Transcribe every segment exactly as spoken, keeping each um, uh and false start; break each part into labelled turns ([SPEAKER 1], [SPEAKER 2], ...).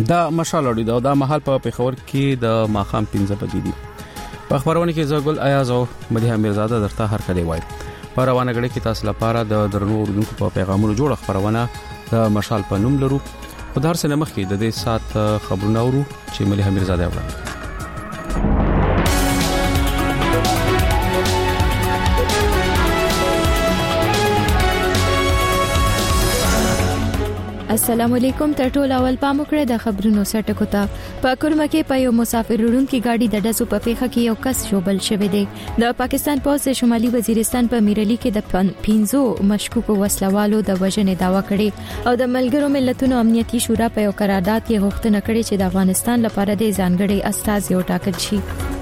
[SPEAKER 1] دا مشال اوري دا مهال په پیښور کې د ماخام پنځه بجې دي. په خبرونه کې زګل ایاز او مدیحه میرزاده درته هر کله وایي. په روانه غړي کې تاسو لپاره د درنو اوردونکو په پیغامونو جوړ خبرونه د مشال په نوم لرو. په دار سره مخ کې د دې سات خبرونه اورو چې مدیحه میرزاده وایي.
[SPEAKER 2] السلام علیکم. تر ټولو اول پام وکړئ د خبرونو سرټکو ته. په کورمه کې په یو مسافر وړونکي گاډي د ډزو په پیښه کې یو کس شوبل شوی دی. د پاکستان پولیس شمالي وزیرستان په میرلی کې د پنځو مشکوکو وسلوالو د وژنې داوا کړې او د ملګرو ملتونو امنیتي شورا په یو قرارداد کې غوښتنه کړې چې د افغانستان لپاره د ځانګړي استازي وټاکل شي.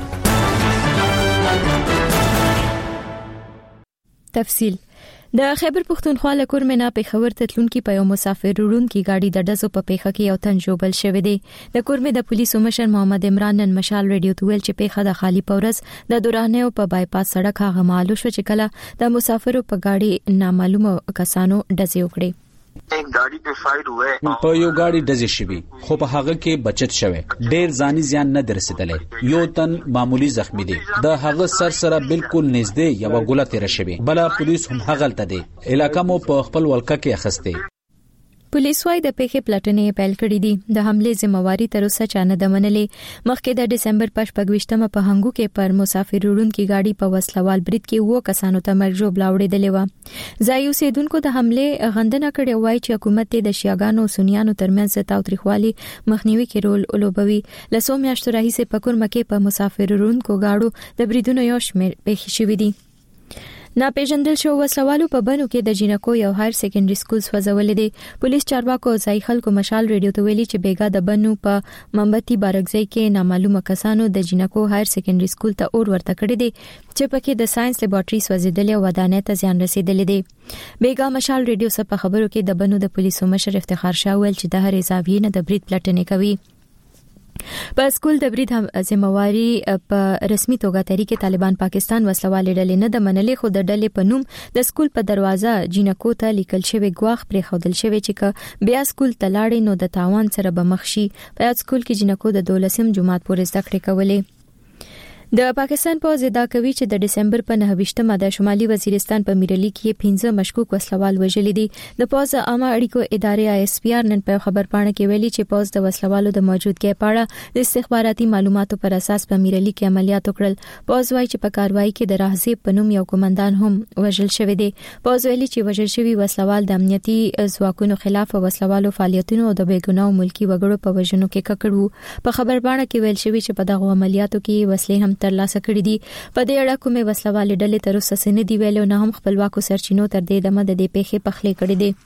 [SPEAKER 2] تفصیل د خیبر پختونخوا له کورمنا پیښور ته تلونکي په یو مسافر وړونکي گاډي د ډزو په پیښه کې یو تن جوړل شوی دی. د کورمې د پولیسو مشر محمد عمران نن مشال رادیو ته ویل چې پیښه د خالی پورز د دورانه په بایپاس سړک هغه مالو شو چې کله د مسافرو په گاډي نامعلومه کسانو ډزې وکړې.
[SPEAKER 3] एक गाड़ी पे फायर हुआ है
[SPEAKER 4] په یو गाड़ी ډزې شوی خو په هغه کې بچت شوی. ډیر ځاني زیان نه درسیدلې. یو تن معمولی زخمی دی. د هغه سر سره بالکل نږدې یو ګوله تیر شوی. بل پولیس هم هغلته دی. علاقې مو په خپل ولکه کې اخسته.
[SPEAKER 2] پولیس وايي د پیښې پلټنې پیل کړې دي. د حمله ذمہواری تر اوسه چا نه د منلې. مخکې د ډسمبر پښپږويشتمه په هنګو کې پر مسافر وړونکي گاډي په وسلوال برید کې وو کسانو ته مرګ جوړ لاوړېدلې و. ځایو سیدونکو د حمله غندنه کړې وای چې حکومت د شیاګانو سنیانو ترمنځ تاوتریخوالي مخنیوي کې رول ولوبوي. لسو میاشتو راهیسې په کورمه کې په مسافر وړونکو گاډو د بریدونو یو شمېر پیښې شوې دي. ناپېژندل شو وسلوالو په بنو کې د جینکو یو هایر سیکنډري سکول سوځولې دي. پولیس چارواکو ځای خلکو مشال رادیو ته ویلي چې بیګا د بنو په منبتي بارګزۍ کې نامعلومه کسانو د جینکو هایر سیکنډري سکول ته اور ورته کړی دي چې پکې د ساينس لیبارټري سوځیدلې او ودانۍ ته زیان رسیدلې دي. بیګا مشال رادیو سره په خبرو کې د بنو د پولیسو مشر افتخار شاه ویل چې د هر زاویې نه د برید پلټنې کوي. په سکول د برید هم ذمہواری په رسمي توګه طریقې طالبان پاکستان وسلوالې ډلې نه د منلې خو د ډلې په نوم د سکول په دروازه جینکو ته لیکل شوی ګواخ پرې خودل شوی چې بیا سکول ته لاړې نو د تاوان سره به مخ شي. په یاد سکول کې جینکو د دولسم جماعت پورې زده کړې کولې. د پاکستان پوز ادعا کوي چې د دسمبر په نهه د شمالي وزیرستان په میرلی کې پنځه مشکوک وسلوال وژلي دي. د پوز عامه اړیکو ادارې آی اس پی آر نن په خبر پاڼه کې ویلي چې پوز د وسلوالو د موجودګۍ په اړه د استخباراتي معلوماتو پر اساس په میرلی کې عملیات وکړل. پوز وايي چې په کاروایی کې د راهزیب په نوم یو کمانډان هم وژل شوی دی. پوز ویلي چې وژل شوی وسلوال د امنیتي ځواکونو خلاف وسلوالو فعالیتونو او د بیګناو ملکی وګړو په وژنو کې ککړو. په خبر پاڼه کې ویل شوی چې په دغه عملیاتو کې وسلې هم ترلاسه کړې دي. په دې اړه کومه وسلوالې ډلې تر اوسه سن دی ویلو نه هم خپلواکو سرچینو تر دې دمه د دې پیښې پخلې کړې دي.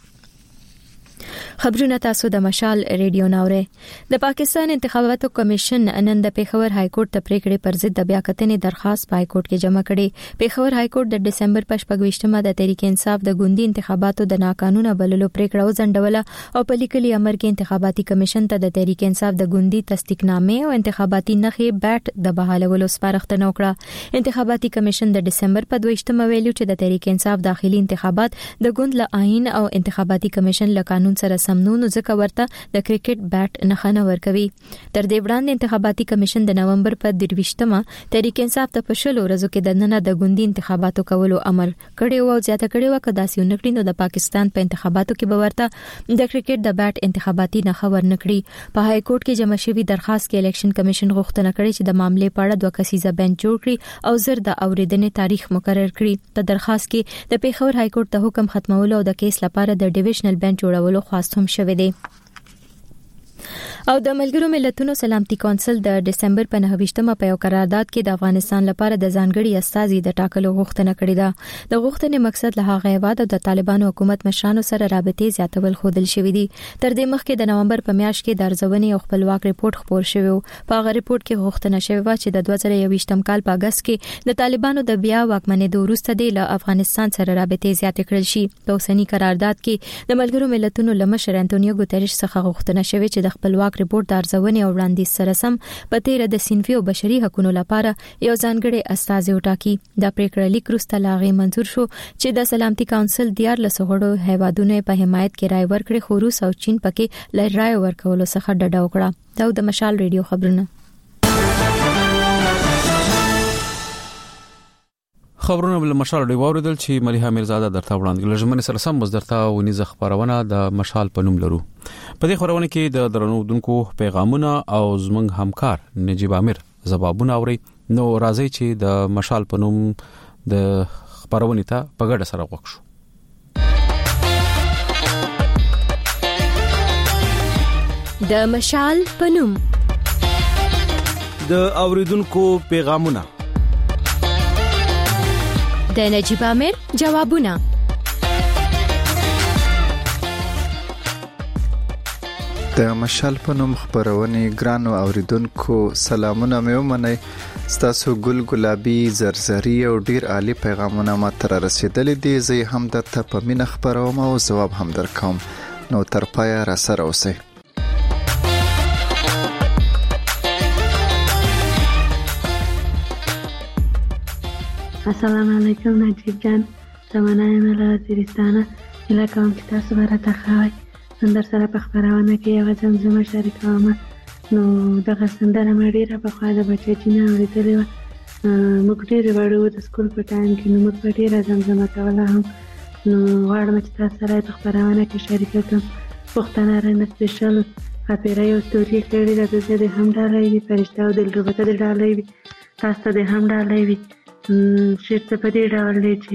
[SPEAKER 2] خبرونه تاسو د مشال ریډیو ناوره. د پاکستان انتخاباتو کمیشن نن د پیښور های کورټ ته پریکړې پر ضد د بیا کتنې درخواست په های کورټ کې جمع کړي. پیښور های کورټ د دسمبر پښپږويشتمه د تحریک انصاف د ګوندي انتخاباتو د ناقانونه بللو پریکړه وځنډوله او په لیکلي امر کې انتخاباتي کمیشن ته د تحریک انصاف د ګوندي تصدیقنامې او انتخاباتي نخې بیټ د بحالولو سپارښتنه وکړه. انتخاباتي کمیشن د دسمبر په دویشتمه ویلو چې د تحریک انصاف داخلي انتخابات د ګوند له آئین او انتخاباتي کمیشن له قانون سره سمون نو ځکه ورته د کرکټ بیټ نه خنه ورکوي. تر دې وړاندې انتخاباتي کمیشن د نومبر په درویشتمه تحریک انصاف ته په شلو ورځو کې د نن د ګوندي انتخاباتو کولو امر کړی او زیاته کړی و کدا سیو نکړي نو د پاکستان په انتخاباتو کې به ورته د کرکټ د بیټ انتخاباتي نه خبر نکړي. په های کورټ کې جمع شوی درخواست کې الیکشن کمیشن غوښتنه کړې چې د معاملې په اړه دوه کسیزه بنچ جوړ کړي او زر د اوریدنې تاریخ مقرر کړي. په درخواست کې د پیښور های کورټ ته حکم ختمولو او د کیس لپاره د ډیویژنل بنچ جوړولو خواست هم شوی دی. او د ملګرو ملتونو سلامتي کونسل د دسمبر په نهه په یو قرارداد کې د افغانستان لپاره د ځانګړي استازي د ټاکلو غوښتنه کړې ده. د غوښتنې مقصد له هغه هیواد او د طالبانو حکومت مشرانو سره رابطې زیاتول خودل شوې دي. تر دې مخکې د نومبر په میاشت کې د ارزونې او خپلواک ریپورت خپور شوی و. په هغه ریپورت کې غوښتنه شوې و چې د دوه زره یوویشتم کال په اگست کې د طالبانو د بیا واکمنېدو وروسته د افغانستان سره رابطې زیاتې کړل شي. په اوسنی قرارداد کې د ملګرو ملتونو لمشر انټونیو ګوتریش څخه غوښتنه شوې چې د خپلواک مخ ریپورت د ارزونې او وړاندیز سره سم په تیر د سینفي او بشري حقوقو لپاره یو ځانګړي استازي وټاکي. د پریکړه لیک وروسته لاغي منزور شو چې د سلامتي کونسل دیار لسغړو هیوادونو په حمایت کې رائے ورکړي، خو روس او چین پکې لای رائے ورکولو څخه ډډه وکړه. دا د مشال ریډیو خبرونه.
[SPEAKER 1] خبرونه بل مشال دی واوریدل چې مليحه میرزاده درته وړاندې لژمن سره سم مزدرته ونیزه خبرونه د مشال په نوم لرو. په دې خبرونه کې د درنودونکو پیغامونه او زمنګ همکار نجیب امیر جوابونه اوري. نو راځي چې د مشال په نوم د خبرونه ته په ګډه سره وکړو.
[SPEAKER 2] د مشال په نوم
[SPEAKER 5] د اوریدونکو پیغامونه،
[SPEAKER 2] د نجیب امیر جوابونه.
[SPEAKER 6] د مشال په نوم خبرونه ګرانو اوریدونکو سلامونه مې ومنئ. ستاسو ګل ګلابي زرزري او ډیر عالی پیغامونه ما تر رسیدلې دي. زه هم درته په مینه خبروم او جواب هم درکوم. نو تر پایه را سره اوسئ.
[SPEAKER 7] السلام علیکم نجیب جان، زمانه یم له وزیرستانه. هیله کوم چې تاسو به راته ښه وای. نن در سره په خپرونه کې یوه زمزمه شریکوم. نو دغه سندره مې ډېره پخوا د بچچي نه اورېدلې وه. موږ ډېرې وړو وو د سکول په ټایم کې، نو موږ به ډېره زمزمه کوله هم. نو غواړم چې تاسو سره په خپرونه کې شریکه کړم. پښتانه رنه سپیشل ښاپیره یو ستوري کړې ده، د زه دې هم ډالۍ وي، فرشته او دلربه ته دې ډالۍ وي، تاسو ته دې هم ډالۍ وي. شعر ته په دې ډول دی چې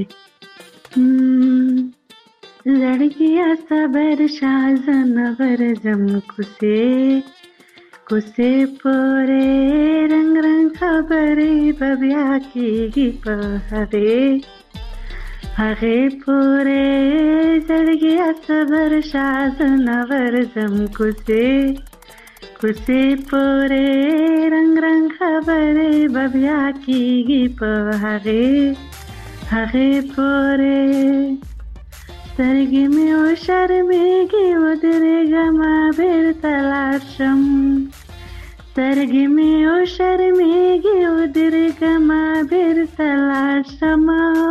[SPEAKER 7] زړګیا صبر شاه زنور زم کوسې کوسې پورې رنگ رنگ خبرې به بیا کېږي په هغې هغې پورې زړګیا صبر شاه زنور زم کوسې کوسې پورې رنگ رنگ خبرې به بیا کېږي په هغې هغې پورې سترګې مې وشرمېږي ودرېږمه بېرته لاړ شم سترګې مې وشرمېږي ودرېږمه بېرته لاړ شم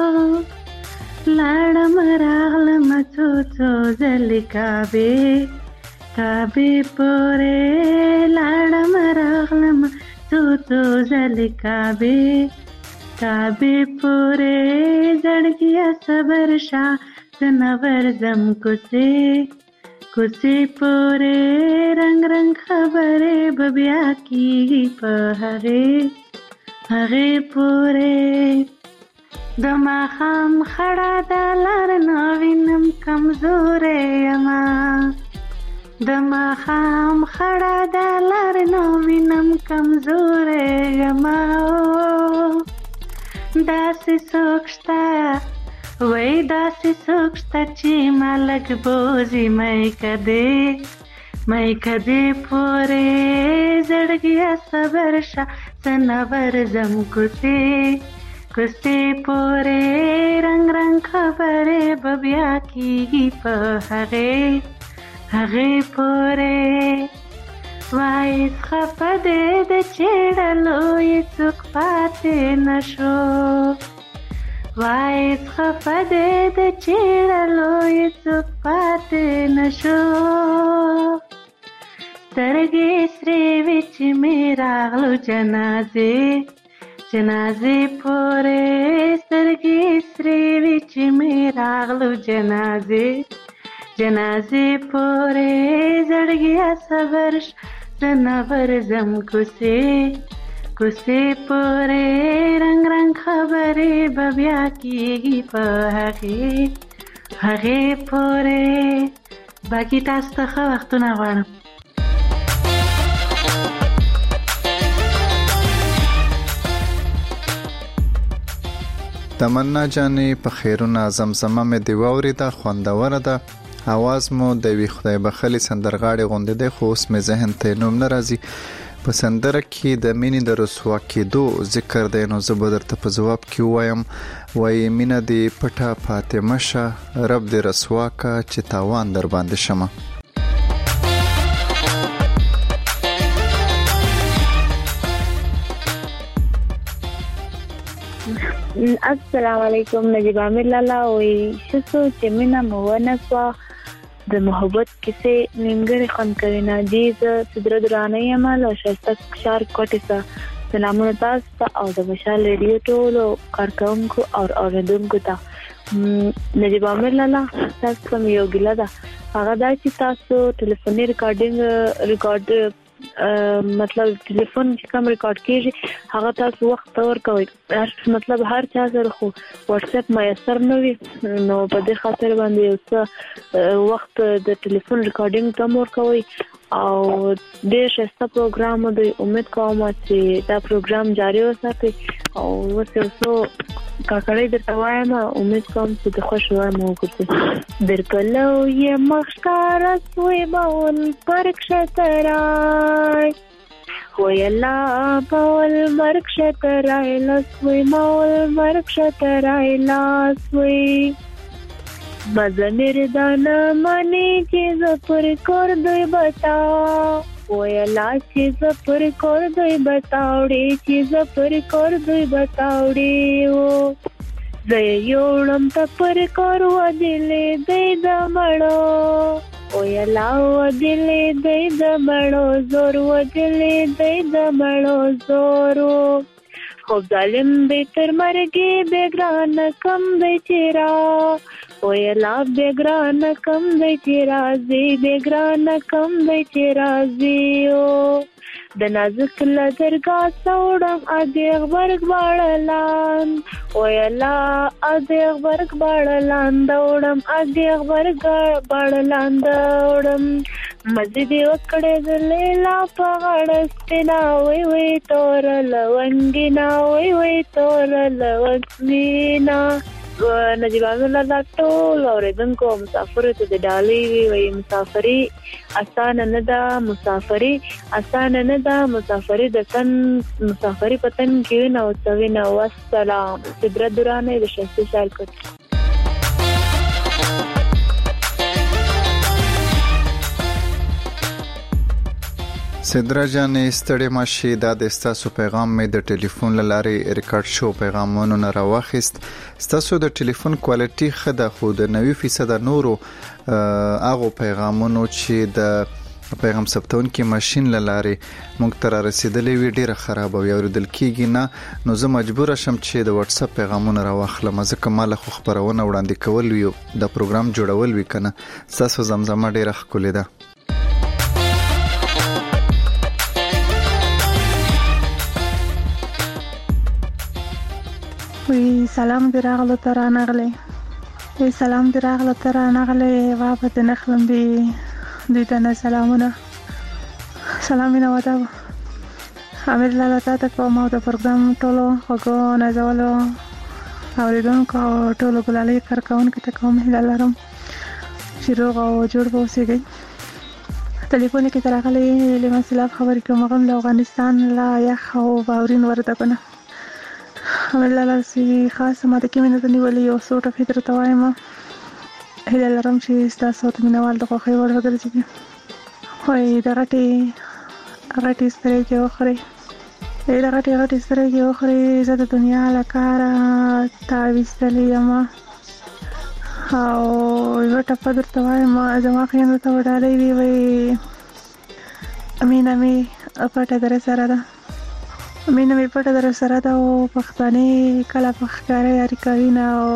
[SPEAKER 7] لاړم راغلمه څو څو ځلې کعبې کعبې پورې لاړم راغلم څو څو ځلې کعبې کعبې پورې زړګیا صبر شاه زنور زم کوسې کوسې پورې رنگ رنگ خبرې به بیا کېږي په هغې هغې پورې د ماښام خړه د لار نه وینم کمزورې یمه د ماښام خړه د لار نه وینم کمزورې یمه داسې څوک شته وای داسې څوک شته چې ما لږ بوځي میکه دې میکه دې پورې زړګیا صبر شه زنور زم کوسې کوسې پورې رنگ رنگ خبرې به بیا کېږي په هغې هغې پورې وای خفه دې د چېړلو یې څوک پاتې نه شو وای خفه دې د چېړلو یې څوک پاتې نه شو سترګې سرې وې چې مې راغلو جنازې جنازې پورې سترګې سرې وې چې مې راغلو جنازې جنازې پورې زړګیا صبر زنور زم کوسې کوسې پورې رنگ رنگ خبرې به بیا کېږي په هغې هغې پورې. باقي تاسو ته ښه وختونه غواړم.
[SPEAKER 6] تمنا جانې په خیرونه زمزمه مې دی واورېده، خوندوره ده. आवाज مو د وی خدای بخلی سندرغاړي غونډې ده، خو اوس مې ذهن ته نوم نه راځي. په سندره کې د مینې د رسوا کېدو ذکر دی، نو زه به درته په ځواب کې وایم وایي مینه دې پټه فاطمه شه، رب دې رسوا کا چې تاوان در باندې شمه.
[SPEAKER 8] السلام علیکم. نجیب عامر لالا وی شسو چې مینا مونه سوا د محبت کیسه نیمګړی خوند کوي نه دي ز صدر درانه یمال او شسته شار کوټه سا سلامونه تاسو ته او د مشال ریډیو ټولو کارکونکو او اوریدونکو ته. نجیب عامر لالا تاسو کوم یو ګیله ده هغه دا چې تاسو ټلیفوني ریکارډینګ ریکارډ مطلب ټلیفون چې کوم ریکارډ کیږي هغه تاسو وخت ور کوي مطلب هر چا سره خو واتس اپ میسر نه وي نو په دې خاطر باندې یو څه وخت د ټلیفون ریکارډینګ کم ور کوي او ډېر ښه پروګرام دی. امید کوم چې دا پروګرام جاری وساتي او وسه کاکړی درته وایم امید کوم چې د خوښ وای مو وکړي. درپلو یې مخکاره سوی بول پرک شترای ویلا بول مرک شترای لسوی مول مرک شترای لاسوی مزمیر دانا منی چیز پر کر دوی بتا ویلا چیز پر کر دوی بتاوڑی چیز پر کر دوی بتاوڑی و زیوڑم تا پر کر و دلی دی دمڑو ویلا و دلی دی دمڑو زور و دلی دی دمڑو زورو خوب ظالم دی تر مرگی بیگران کم دی چیرا ویلا بیگران کم دی چیرازی بیگران کم دی چیرازیو د نازک لدرگاه سوڑم ادیغ برگ باڑلان ویلا ادیغ برگ باڑلان دوڑم ادیغ برگ باڑلان دوڑم مزیدی وکڑی دلیلا پغڑستینا وی وی تور لونگینا وی وی تور لونگینا. نجیب عامر لالا ټول اوریدونکو مسافر ته د ډالۍ وی وی مسافری اسانه نه ده مسافری اسانه نه ده مسافری د تن مسافری پتن کې نو توي نو والسلام. صدر درانه د شخصي شال کوټ
[SPEAKER 6] صدرا جانې ستړي ماشي دا د ستاسو پیغام مې د ټلیفون لارې ریکارډ شو پیغامونو نه راوخیست. ستاسو د ټلیفون کوالټي خده خو د نوي فیصد نورو هغه پیغامونو چې د پیغام ثبتون کې ماشين لارې مونږ تر رسیدلې وی ډیره خراب او اوریدل کیږي نه نو زه مجبور شم چې د واتس اپ پیغامونه راوخلم ځکه مال خو خبرونه وړاندې کول وی د پروګرام جوړول وی کنه. تاسو زمزمه ډیره خولې ده.
[SPEAKER 9] وی سلام دراغلو ترانغلی وی سلام دراغلو ترانغلی وابد نخلم بی دیدن سلامونه سلامونه ودا امیر لالا تا تکو ما د پروګرام ټولو خوګو نازولو اوریدونکو ټولو ګلالي کارکونکو ته کوم هیله لرم چې روغ او جوړ اوسئ. ټلیفون کې تراغلی لمن سلام خبرې کوم غم له افغانستان لا یخ او باورین ورته کنه امیر لالا سی خاص ما د کیمینه د نیولې یو څو ټکي درته وایم هیله لرم چې تاسو ته مینوال د خوښۍ وړ وګرځي. وای د غټي غټي سترګې کې وخري د غټي غټي سترګې کې وخري زه د دنیا لکاره تاویستلې یم او یو ټپه درته وایم زما خیانو ته وډالې وی وی امینه می پټه در سره ده امینه می پټه در سره ده او پښتنې کله پخکاره یاري کوي نه او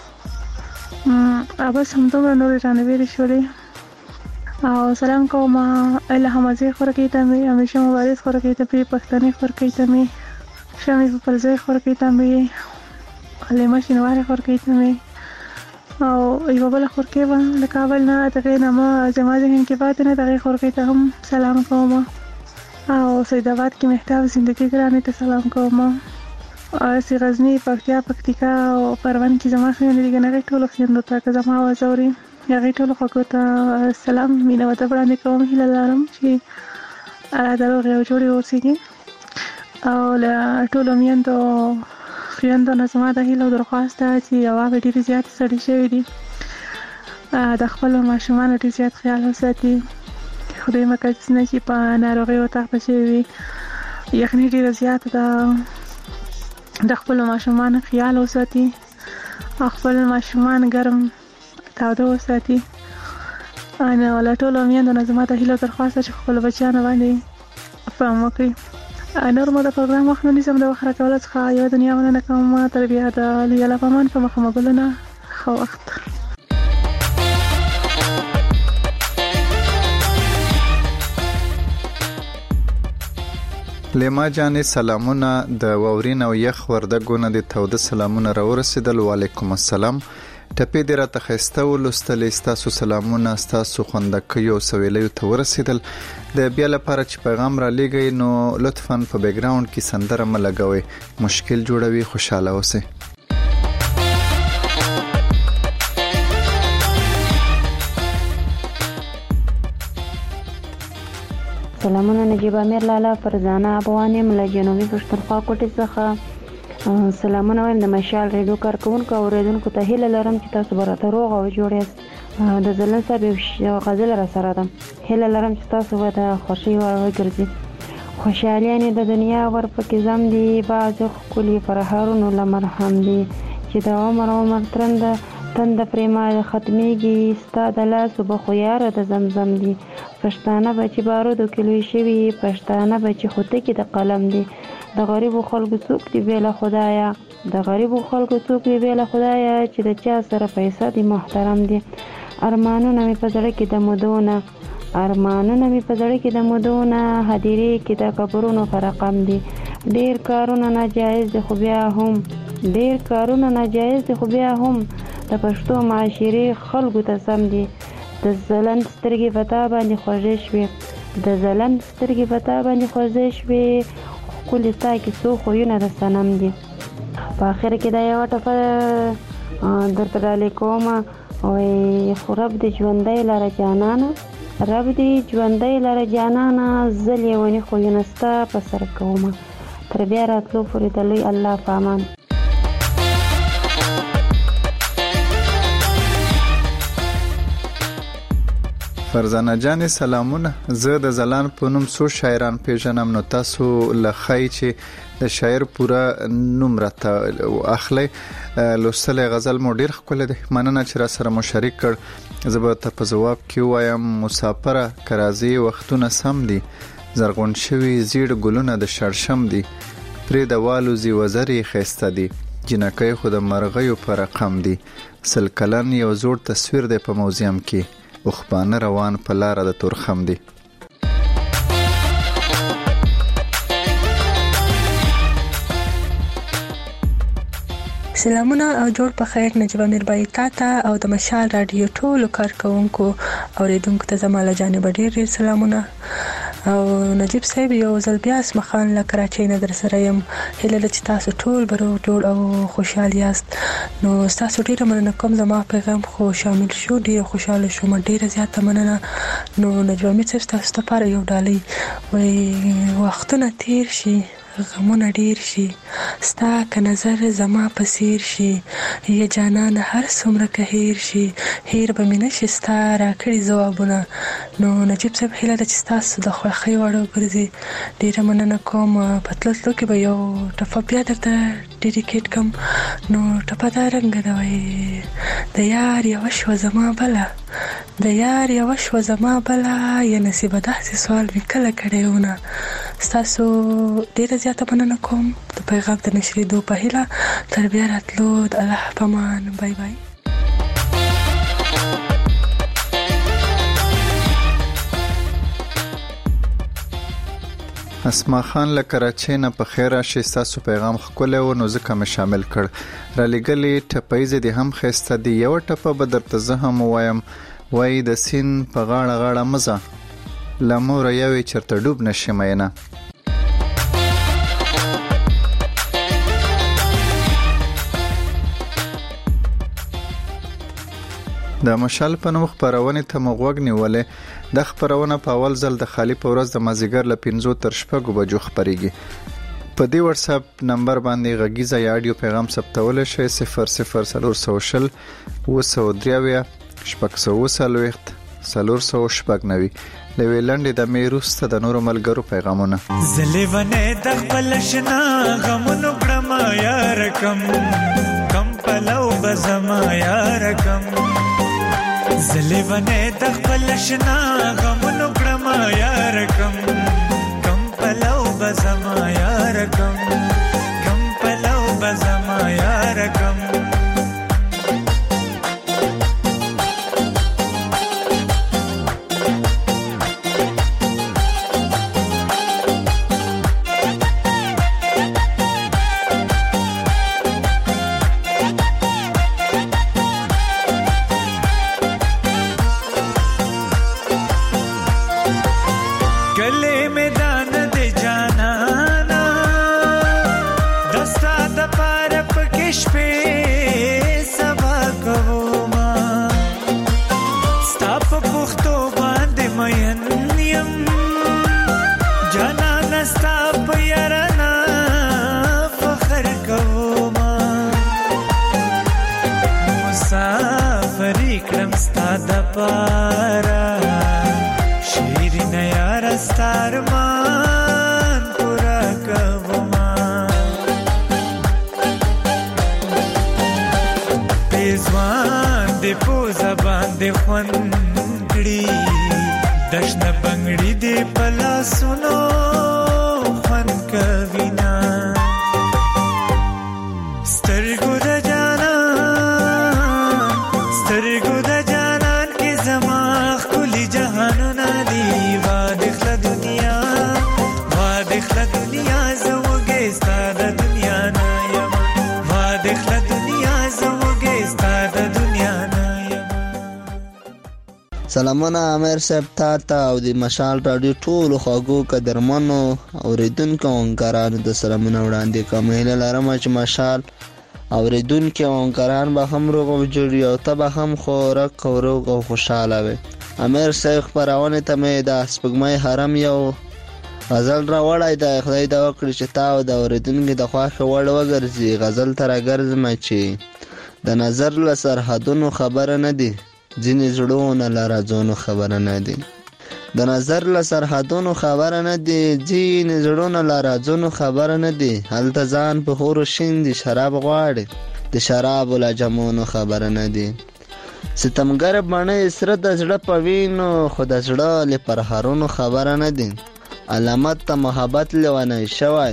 [SPEAKER 9] ابس هم دومره نورې رانه ویرې شولې او سلام کوم الهام ازي خورکې ته مې همیشه مبارز خورکې ته په پښتنې خورکې ته مې شمې په پرځای خورکې ته مې علمه شینواره خورکې ته مې او یو بل خورکې و د کابل نه دغه نامه زما ذهن کې پاتې نه دغه خورکې ته هم سلام کوم او سید آباد کې مهتاب زندگی ګرانې ته سلام کوم او سی غزنی پکتیا پکتیکا او پروان کې زما خیال دي کنه ټول خیال ته که زما आवाज اوري هغه ټول خو ته سلام مینه وته وړاندې کوم هیله لرم چې دا یو جوړي اوسېږي او له ټول میندو خیاندو نه زما د هیلو درخواست ده چې یو هغه ډیر زیات سړی شوی دي د خپل ماشومان ډیر زیات خیال وساتي خدای مکه چې چې په ناروغي او تخت شوی یخني ډیر زیات ده د خپل ماشومان خیال وساتي، خپل ماشومان ګرم تاوده وساتي. انا ولا ټول میندو نه زما ته هیله درخواست چې خپل بچیانو باندې پام وکړي. نور مو د پروګرام وخت نه نشم د وخت راکولو څخه یو دنیا مننه کوم. تر بیا د لیلا پامان په مخه مګلونه خو وخت.
[SPEAKER 6] لیما جانې سلامونه د واورین او یخ وردګونه د توده سلامونه را ورسېدل. وعلیکم السلام. ټپې دې راته ښایسته ولوستلې. ستاسو سلامونه ستاسو خوندکیو سویلیو ته ورسېدل. د بیا لپاره چې پیغام را لیږئ نو لطفاً په بیک ګراوند کې سندره مه لګوئ، مشکل جوړوي. خوشاله اوسئ.
[SPEAKER 10] سلامونه نجیب امیر لالا فرزانه ابوانیم له جنوبي پښتونخوا کوټې څخه. سلامونه وایم د مشال ریډیو کارکونکو او اوریدونکو ته هیله لرم چې تاسو به راته روغ او جوړ یاست. د ځلن صاحب یو غزل را سره ده، هیله لرم چې تاسو به د خوښۍ وړ وګرځي. خوشحالیانې د دنیا ورپکې زم دي، بعضې ښکلي فرهارونو له مرهم دي، چې د عمر عمر ترنده تند پریما ختمیږي، ستا د لاسو به خو یاره د زمزم دي. پښتانه به چې بارودو کې لوی شوي، پښتانه به چې خوتکي د قلم دي. د غریبو خلکو څوک دی بې له خدایه، د غریبو خلکو څوک دی بې له خدایه، چې د چا سره پیسه دی محترم دي. ارمانونه مې په زړه کې د مودونه، ارمانونه مې په زړه کې د مودونه، هدیرې کې د قبرونو په رقم دي. ډېر کارونه ناجایز دي خو بیا هم، ډېر کارونه ناجایز دي خو بیا هم د پښتو معاشرې خلکو ته سم دي. د ځلند سترګې په تا باندې خوږې شوې، د ځلند سترګې په تا باندې خوږې شوې، ښکلې ستا کې څو خویونه د صنم دي. په آخر کې دا یوه ټپه درته ډالۍ کومه، وایي خو رب دې ژوندی لره جانانه، رب دې ژوندی لره جانانه، زه لیوني خویونه ستا په سر کومه. تر بیا راتلو پورې د لوی الله په امان.
[SPEAKER 6] فرزانه جانې سلامونه. زه د زلان په نوم څو شاعران پیژنم، نو تاسو لخی چې د شاعر پورا نوم راته اخلي. لوستل غزل مو ډیر ښکلی دی، مننه چې را سره مو شریک کړ. زه به ته په ځواب کې وایم مسافره کرازي وختونه سم دي، زرغون شوي زیړ ګلونه د شړشم دي، پرې د والوزي وزري ښایسته دي، جنکۍ خو د مرغیو په رقم دي، سل کلن یو زوړ تصویر دی په موزیم کې، وخبانه روان په لاره د تورخم دی.
[SPEAKER 11] سلامونه او جوړ په خیر نجیب امیر بای تا ته او د مشال رادیو ټولو کارکونکو اوریدونکو ته زما له جانبه ډیر ډیر سلامونه. او نجیب صاحب یو ځل بیا اسمخان له کراچۍ نه در سره یم، هیله ده چې تاسو ټول به روغ جوړ او خوشحال یاست. نو ستاسو ډیره مننه کوم، زما پیغام خو شامل شو، ډیره خوشحاله شوم، ډیره زیاته مننه. نو نجیب امیر صاحب تاسو لپاره یو ډالۍ، وایي وختونه تیر شي غمونه ډیر شي، ستا که نظر زما په څیر شي، یا جانان هر څومره که هیر شي، هیر به مې نشي ستا راکړي ځوابونه. نو نجیب صاحب هیله ده چې ستاسو د خوښۍ وړ وګرځي. ډیره مننه کوم. په تلو تلو کې به یو ټپه بیا درته ډیډیکیټ کړم. نو ټپه دا رنګه ده، وایي د یار یوه شوه زما بله، د یار یوه شوه زما بله، یا نصیبه داسې سوال مې کله کړی ونه. ستاسو ډیره زیاته مننه کوم د پیغام د نشریدو په هیله. تر بیا راتلو د الله په امان. بای بای.
[SPEAKER 6] اسما خان له کراچۍ نه په خیر راشي. ستاسو پیغام ښکلی و نو ځکه مې شامل کړ. را لېږلې ټپیزې دې هم ښایسته دي. یوه ټپه به درته زه هم ووایم، وایي د سیند په غاړه غاړه مزه، له موره یوې چېرته ډوب نشي مینه. د مشال په نوم خپرونې ته مو غوږ نیولې. د خپرونه په اول ځل د خالی په ورځ د مازدیګر له پنځو تر شپږو بجو خپرېږي. په دې واتس اپ نمبر باندې غږیزه یا اډیو پیغام ثبتولی شئ. صفر صفر څلور سوه شل اوه سوه درې اویا شپږ سوه اوه څلوېښت څلور سوه شپږ نوي. له یوې لنډې دمې وروسته د نورو ملګرو پیغامونه.
[SPEAKER 12] زه لیونی د خپل اشنا غمونو کړمه یار کم کم پلو بزما یار کم زلی ونه د خپل شنا غمونو کړم یار کم کم پلو بزما یار کم کم پلو بزما یار کم
[SPEAKER 13] سلامونه امیر صاحب تا ته او د مشال رادیو ټولو خواږو قدرمنو اوریدونکو همکارانو د سلامونه وړاندې کوم. هیله لرم چې مشال اوریدونکي او همکاران به هم روغ او جوړ وي او ته به هم خوراک او روغ او خوشحاله وي. امیر صاحب خپرونې ته مې د سپوږمۍ حرم یو غزل راوړی دی. خدای دې وکړي چې تا او د اوریدونکي د خوښې وړ وګرځي. غزل ته راګرځمه چې د نظر له سرحدونو خبره نه دي، ځینې زړونه له رازونو خبره نه دي. د نظر له سرحدونو خبره نه دي، ځینې زړونه له رازونو خبره نه دي. هلته ځان په خورو شین دي، شراب غواړي، د شرابو له جامونو خبره نه دي. ستمګر بڼې سره د زړه په وینو، خو د زړه له پرهارونو خبره نه دي. علامت د محبت لیونی شوی،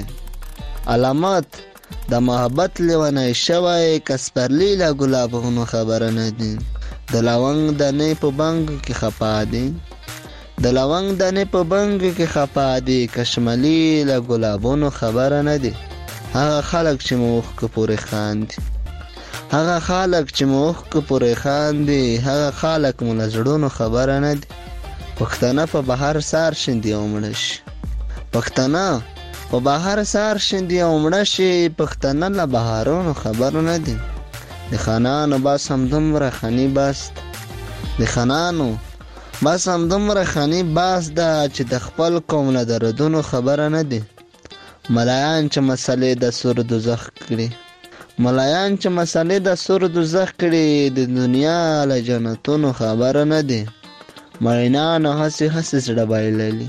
[SPEAKER 13] علامت د محبت لیونی شوی، کسپرلی له ګلابونو خبره نه دي. د لونګ دانې په بنګ کې خپا دي، د لونګ دانې په بنګ کې خپا دي، کشملی له ګلابونو خبره نه دي. هغه خلک چې موخ کې پورې خاندي، هغه خلک چې موخ کې پورې خاندي، هغه خلک مو له زړونو خبره نه دي. پښتانه په بهر سار شیندي او مړه شي، پښتانه په بهر سار شیندي او مړه شي، پښتانه له بهارونو خبره نه دي. د خانانو بس هم دومره خني بست، د خانانو بس هم دومره خني بست ده چې د خپل قوم له دردونو خبره نه دي. ملایان چې مسلې د سور دوزخ کړي، ملایان چې مسلې د سور دوزخ کړي، د دنیا له جنتونو خبره نه دي. مینانو هسې هسې زړه بایللي،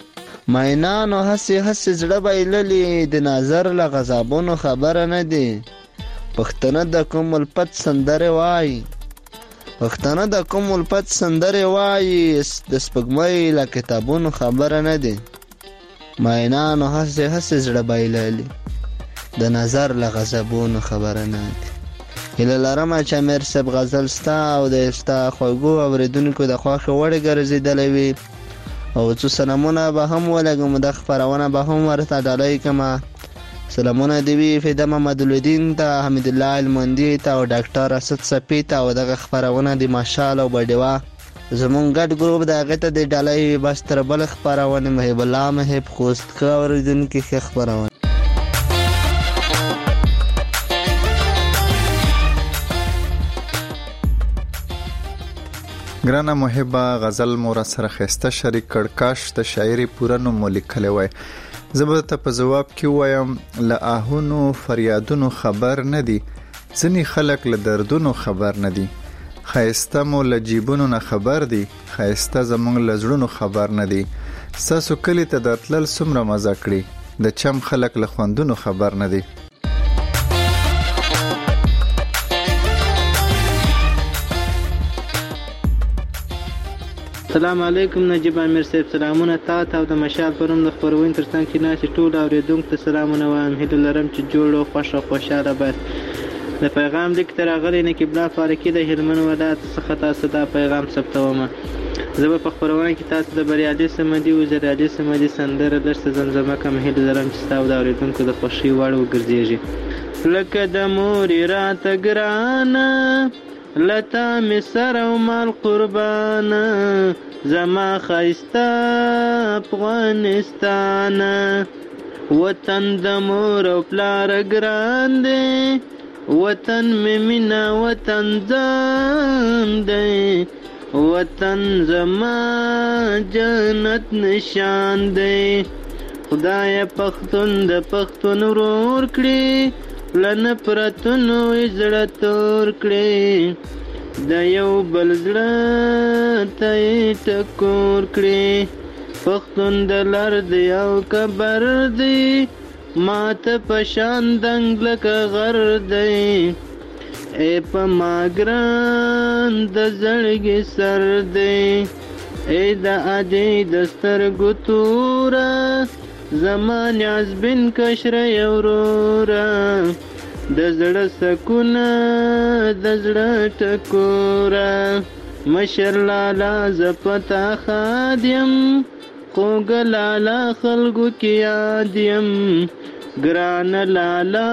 [SPEAKER 13] مینانو هسې هسې زړه بایللي، د نظر له غضبونو خبره نه دي. پښتانه د کوم الفت سندره وایي، پښتانه د کوم الفت سندره وایي، د سپوږمۍ له کتابونو خبره نه دي. مینانو هسې هسې زړه بایللي، د نظر له غضبونو خبره نه دي. هیله لرم چې امیر صاحب غزل ستا او د ستا خوږو اوریدونکو د خوښې وړ ګرځېدلی وي او څو سلامونه به هم ولګم، د خپرونه به هم ورته ډالۍ کړمه. سلامونه دی وی فیده محمد الدین ته، حمید الله المندی ته او ډاکټر اسد صفی ته او دغه خبرونه دی ماشال او بډیوا زمون ګډ ګروپ د هغه ته د ډالۍ بس تر بل خبرونه محب الله محب خوست کا اوریدونکو ښه خبرونه.
[SPEAKER 6] ګرانه محبه غزل مور سره خسته شریک کړکاش د شاعري پورانو ملکلې وای. زبر ته په جواب کې وایم له آهونو فریادونو خبر نه دي، ځنی خلک له دردونو خبر نه دي. خایسته مو له جیبونو نه خبر دي، خایسته زمونږ له زړونو خبر نه دي. ستاسو کلی ته درتلل څومره مزه کړي، د چم خلک له خوندونو خبر نه دي.
[SPEAKER 14] السلام علیکم نجیب امیر صاحب، سلامونه تا ته او د مشال پروم د خبرونې ترڅنګ کې ناسې ټول اوریدونکو ته سلامونه وایم. هیله لرم چې جوړ او خوښ او خوشاله باست. د پیغام لیک تر راغلی نقیب الله فاروقي د هلمند ولایت څخه تاسو دا پیغام ثبتوم. زه به په خبرونه کې تاسو د بریالي سمدي او زریالي سمدي سندره درس زمزمه کوم. هیله لرم چې تاسو د اوریدونکو د خوښي وړ وګرځيږي. لکه د مور راته ګرانه لتا می سر او مال قربانه زما خایسته افغانستان. وطن د مور او پلار ګران دی، وطن می مینا وطن ځان دی، وطن زما جنت نشان دی. خدای پښتون د پښتون ورور کړي، لن پرتونو زړه تور کړي، د یو بل زړه ته ټکور کړي. پښتون د لر دی او کبر دی، ماته پشان دنګ لکه غر دی. ای په ما ګران د زړګي سر دی، ای د ادي د سترګو توره زما نیازبین کشره وروره. د زړه سکونه د زړه ټکوره، مشر لالا زه پتا ښاد یم، خوږه لالا خلکو کې یاد یم. ګرانه لالا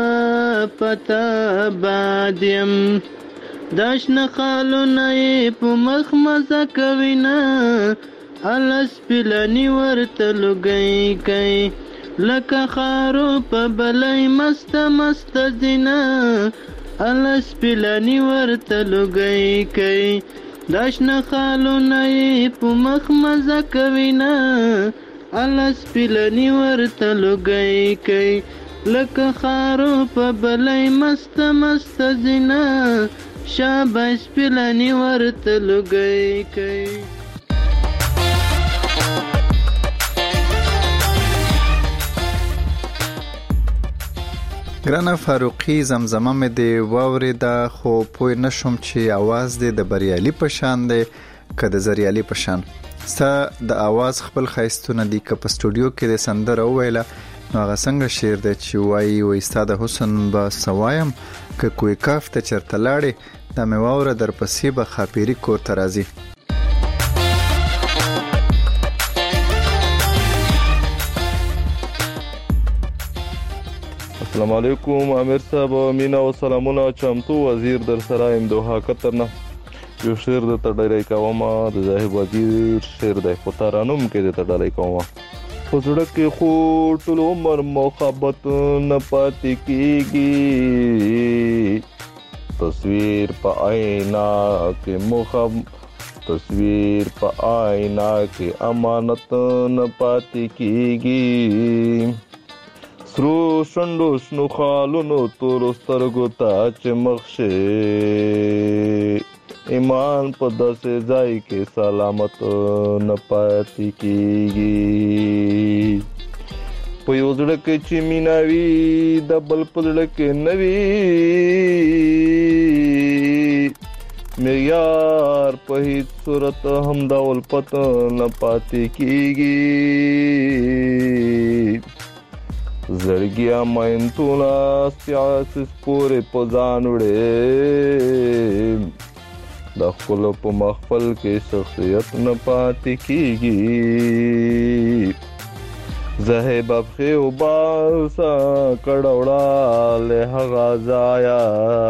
[SPEAKER 14] پتا باد یم، دا شنه خالونه یې په مخ مزه کوینه، الس پلنی ورته لوګی کوي، لکه خارو په بلای مست مست زینه، الس پلنی ورته لوګی کوي. دا شنه خالونه یې په مخ مزه کوینه، الس پلنی ورته لوګی کوي، لکه خارو په بلای مست مست زینه، شاباش پلنی ورته لوګی کوي.
[SPEAKER 6] ګرانه فاروقي زمزمه مې دی واورېده، خو پوه نشم چې आवाज دې د بریالي په شان دی که د زریالي په شان. ستا د आवाज خپل ښایستونه دي، که په سټوډیو کې د سندره وویله نو هغه څنګه شعر دی چې وایي وایي ستا د حسن به سوایم، که کوی کاف ته چرته لاړې دا مې واوره در پسې به خاپیري کور ته راځي.
[SPEAKER 15] السلام علیکم امیر صاحب، مینا او سلامونه. چمتو وزیر در سره ام دوها قطر نه یو شعر د تډړای کوم، د زاهد وزیر شعر د خطرانوم کې د تډړای کوم. خزړه کې خو ټول عمر محبت نه پاتې کیږي، تصویر په آئینه کې مخم تصویر په آئینه کې امانت نه پاتې کیږي. سرو شندو شنو خالونو تورو سترګو ته چې مخ شي، ایمان په داسې ځای کې سلامت نه پاتې کیږي. په یو زړه کې چې مینه وي د بل په زړه کې نه وي، معیار په هیڅ صورت هم د الفت نه پاتې کیږي. زړګیا مینتونا سیاسس پورې په ځان وړې، د خپل په مخفل کې شخصیت نه پاتې کیږي. زهب ابخي او باسا کډوړه له هغه ځایا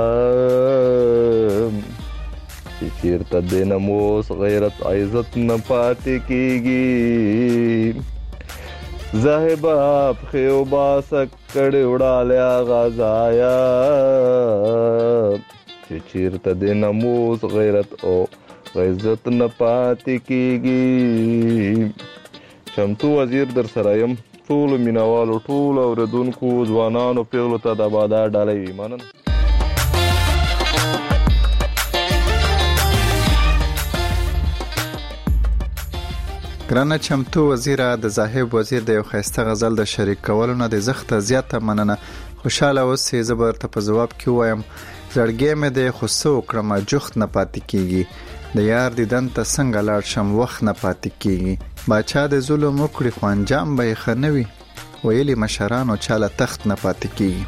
[SPEAKER 15] چې چیرته د ناموس غیرت عزت نه پاتې کیږي. زاهباب خیو باسک کڑی اڑالیا غازایا چې چیرته د ناموس غیرت او عزت نه پاتې کیږي. چمتو وزیر در سره یم، ټول مینوالو ټول اوریدونکو ځوانانو پیغلو ته د بادار ډالۍ وي. مننه.
[SPEAKER 6] ګرانه چمتو وزیره، د زاهب وزیر د یو ښایسته غزل د شریک کولو نه د زخته زیاته مننه. خوشاله اوسې. زه به ورته په ځواب کې ووایم زړګی مې دی خو څه وکړم جخت نه پاتې کیږي. د یار دیدن ته څنګه لاړ شم وخت نه پاتې کیږي باچا د ظلم وکړي خو انجام به یې ښه نه وي ویلي مشرانو چاله تخت نه پاتې کیږي.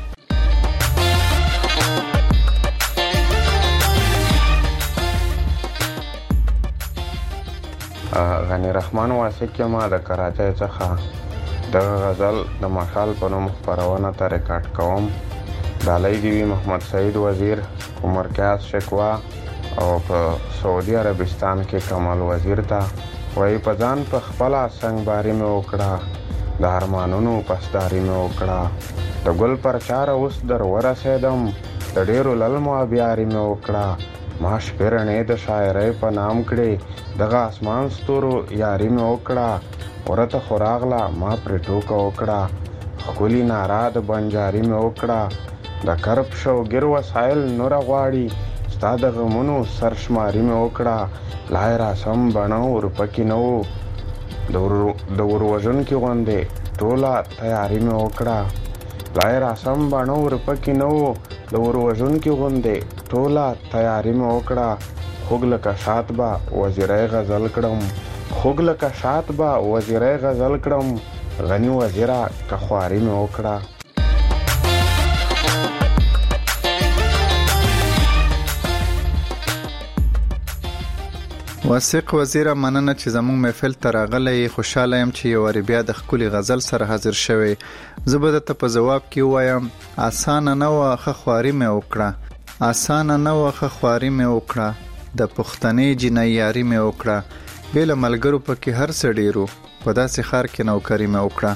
[SPEAKER 16] غنی رحمان واسق ما د کراچۍ څخه د غزل د مشال په نوم خپرونه ته ریکارډ کوم. ډالۍ دی وی محمد سعید وزیر عمر کیاس شکوا او په سعودي عربستان کې کمال وزیر ته وای په ځان په خپل څنګه باري مې وکړه د ارمانونو پسداري مې وکړه د ګل پر چار اوس در ورسېدم د ډېرو للمو بیاري مې وکړه ما شپرنې د شاعرۍ په نام کړې دغه اسمان ستورو یاري مې وکړه ورته خوراغله ما پرې ټوکه وکړه ښکلي ناره د بنجاري مې وکړه د کرب شوګر وسایل نوره غواړي ستا د غمونو سرشماري مې وکړه لای راسم بڼه ورپکې نه و د وروژونکي غوندې ټوله تیاري مې وکړه لای راسم بڼه ورپکې نه و د وروژونکي غوندې ټوله تیاري مې وکړه خوږ لکه شات به وزیری غزل کړم خوږ لکه شات به وزیری غزل کړم غني وزیره که خواري مې وکړه.
[SPEAKER 6] واسق وزیره مننه چې زموږ محفل ته راغلی خوشاله یم چې یو واری بیا د ښکلي غزل سره حاضر شوی. زه به درته په ځواب کې ووایم اسانه نه وه ښه خواري مې وکړه اسانه نه وه ښه خواري مې وکړه د پښتنې جینۍ یاري مې وکړه بې له ملګرو پکې هر څه ډېرو په داسې ښار کې نوکري مې وکړه.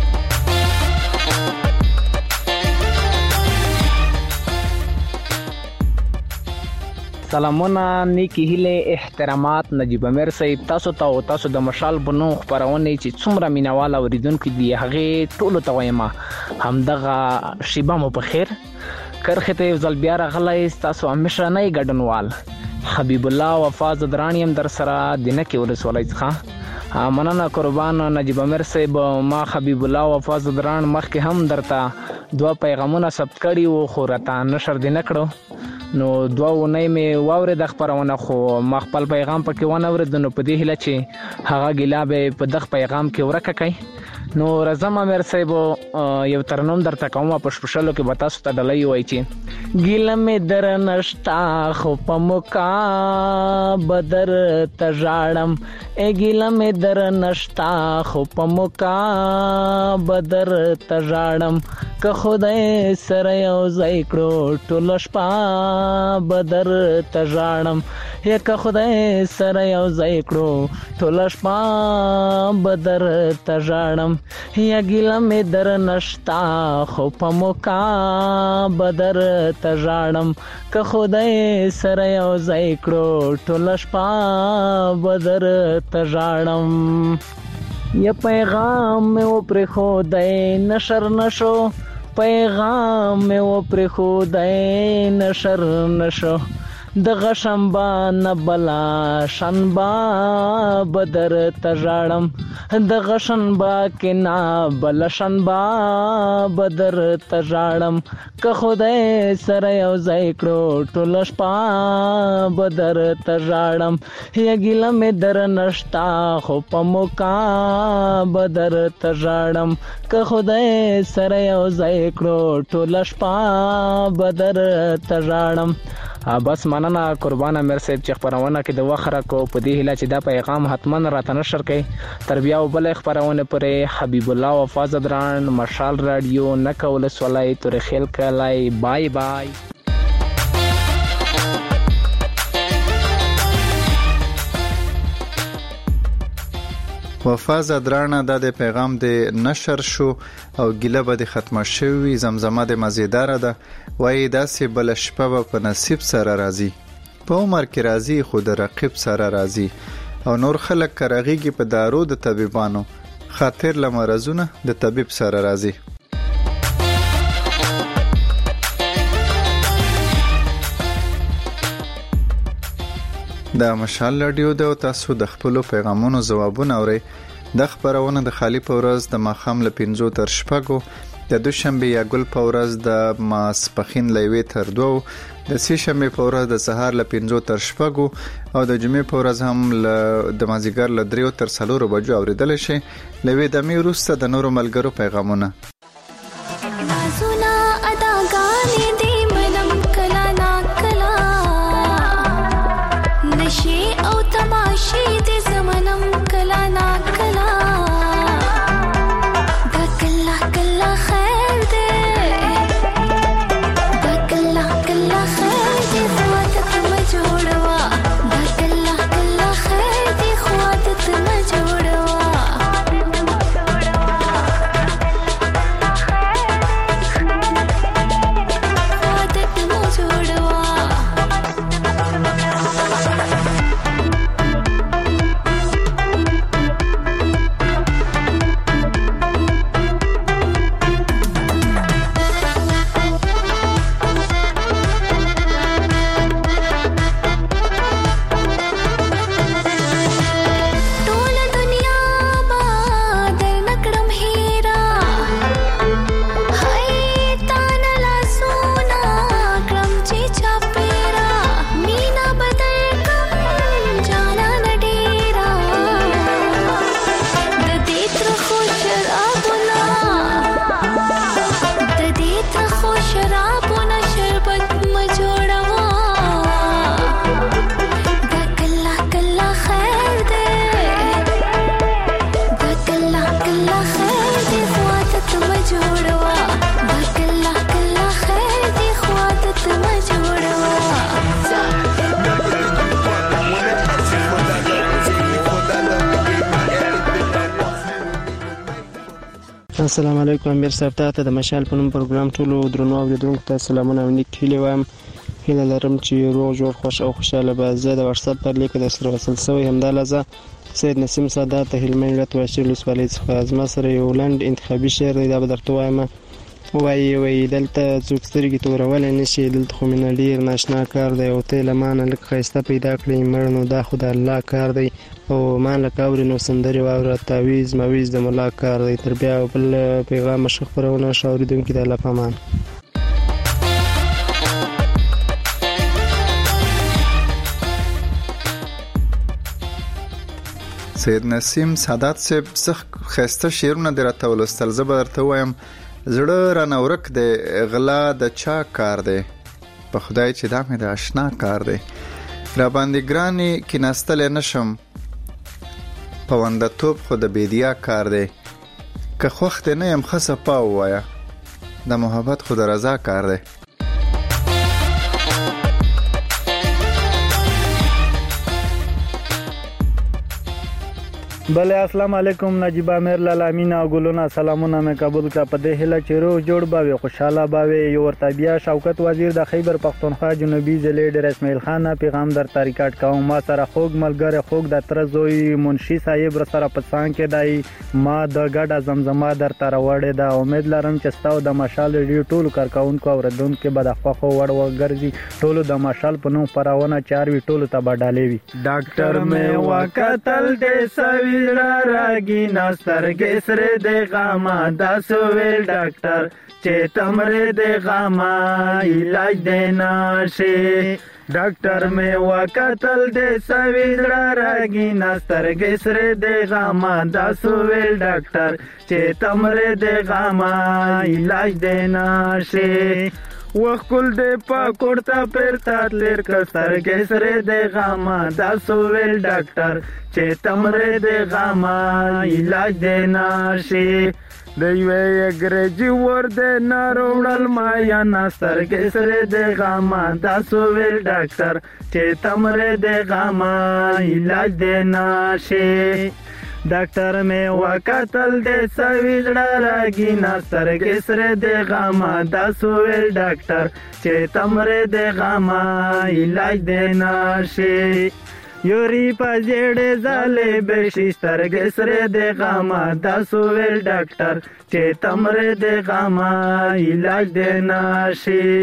[SPEAKER 17] سلامونه نیکی هیله احترامات نجیب امیر صاحب تاسو ته او تاسو د مشال بنو خبرونه چې څومره مینوال اوریدونکو دی هغه ټولو ته وایم همدغه شیبه مو په خیر کرخه ته ځل بیا راغلی تاسو همیشه نه ګډنوال حبیب الله وفاز درانیم در سره دینه کې ولسوالۍ څخه مننه قربان نجیب امیر صاحب ما حبیب الله وفاز دران مخکې هم درته دوه پیغامونه ثبت کړي وو خو راته نشر دی نه کړو نو دوه ونې مې واورې د خبرونه خو ما خپل پیغام پکې ونه اورېد نو په دې هیله چې هغه ګیلا به په دغه پیغام کې ورکه کوي نو رضا امیر صاحب یو ترنم درته کوم په شپشلو کې به تاسو ته ډلې وای چې ګیله مې در نشتا خو په موکا بدر تژاړم ای ګیله مې در نشتا خو په موکا بدر تژاړم که خدای سره یو ځای کړو ټول شپه بدر تژاړم یا که خدای سره یو ځای کړو ټول شپه بدر تژاړم یا ګیله مې در نشتا خو په موکا بدر تژاړم که خدای سره یو ځای کړو ټول شپه بدر تژاړم یا پیغام مې و پرې خدای نشر نشو پیغام مې و پرې خدای نشر نشو د غشنبا نه بلا شنبا بدر تژاړم د غشنبا کې نه بلا شنبا بدر تژاړم که خدای سره یو ځای کړو ټول شپه بدر تژاړم یا ګیله مې در نشتا خو په موکا بدر تژاړم که خدای سره یو ځای کړو ټول شپه بدر تژاړم. بس مننه قربان امیر صاحب چې خبرونه کې د وخره کو په دې هله چې دا پیغام حتمن راته نشر کړي تر بیا وبل خبرونه پرې حبیب الله وفاز دران مشال رادیو نکول سولای تر خیل کلای بای بای.
[SPEAKER 6] وفاز درانه د پیغام د نشر شو او ګیله به د ختمه شوی زمزمه د مزیدار ده وای داسې بل شپه په نصیب سره راځي په عمر کې راځي خو د رقیب سره راځي او نور خلک کرغیږي په دارو د طبيبانو خاطر لمرزونه د طبيب سره راځي. دا مشال رادیو د تاسو د خپل پیغامونو ځوابونه اوري د خبرونه د خالی په ورځ د ماخام ل پنځو تر شپږو د دوشنبه یا ګل په ورځ د ماسپخین لوي تر دوه، د سې شنبه په ورځ د سهار ل پنځو تر شپږو او د جمعې په ورځ هم ل د مازیګر ل دریو تر څلورو بجو اوریدل شي. لوي د می وروسته د نورو ملګرو پیغامونه.
[SPEAKER 18] السلام علیکم. امیر صاحب ته د مشال په نوم پروګرام ټولو درنو اوریدونکو ته سلامونه او نیک هیلې وایم. هیله لرم چې روغ جوړ خوش او خوشاله به. زه د واتس اپ پر لیک د سره وصل شوی همدا لزه سید نسیم سادات هلمند ولایت واشر لسوالۍ څخه زما سره یو لنډ انتخابي شعر دی، دا به درته وایم. وایي وایي دلته څوک سترګې تورولای نشي، دلته خو مینه ډېر ناشنا کار دی او ته له مانه لږ ښایسته پیدا کړې مړ نو دا خو د الله کار دی او ما لکه اورې نو سندرې واوره تاویز مویز د ملا کار دی. تر بیا بل پیغام ښه خپرونه ښه اورېدونکي د الله په امان.
[SPEAKER 6] سید نسیم سادات صاحب څه ښایسته شعرونه دې راته ولوستل. زه به درته ووایم زړه رانه ورک دی، غلا د چا کار دی، په خدای چې دا مې د اشنا کار دی، را باندې ګرانې کیناستلی نشم، پونده‌توب خو د بیدیا کار دی، که خوښ دې نه یم ښه صفا ووایه، د محبت خو د رضا کار دی.
[SPEAKER 19] بله السلام علیکم. نجیب امیر لالا او ګلونه سلامونه مې قبول کړه. په دې هیله چې روغ جوړ به وي، خوشاله به وي. یو ورته بیا شوکت وزیر د خیبر پختونخوا جنوبي ضلع ډېر اسماعیل خان پیغام درته ریکارډ کوم. ما سره خوږ ملګری خوږ د تره زوی منشي صاحب را سره په څنګ کې دی، ما د ګډه زمزمه درته راوړې ده. امید لرم چې ستاسو د مشال ریډیو ټولو کارکونکو اوریدونکو به د خوښو وړ وګرځي. ټولو د مشال په نوم خپرونه چاروي ټولو ته به ډالۍ وي. ډاکټر مې وکتل دې سوي راگی نسترګې سره د غما دا سویل ډاکټر چې تمره د غما علاج دینا شي. ډاکټر مې وکتل د سویل راگی نسترګې سره د غما دا سویل ډاکټر چې تمره د غما علاج دینا شي. وخل دې پاکورتا پرتا تلر کستر کې سره د غما دا سویل ډاکټر چې تمره د غما علاج دینا شي. د یوې انګریزي ورده ناروړل ما یا نستر کې سره د غما دا سویل ډاکټر چې تمره د غما علاج دینا شي. ډاکټر مې وکتل د سوي زړه راګي نسترګې سره د غما دا سویل ډاکټر چې تمره د غما علاج دینا شي. یوري پځړې زالې بشي سترګې سره د غما دا سویل ډاکټر چې تمره د غما علاج دینا شي.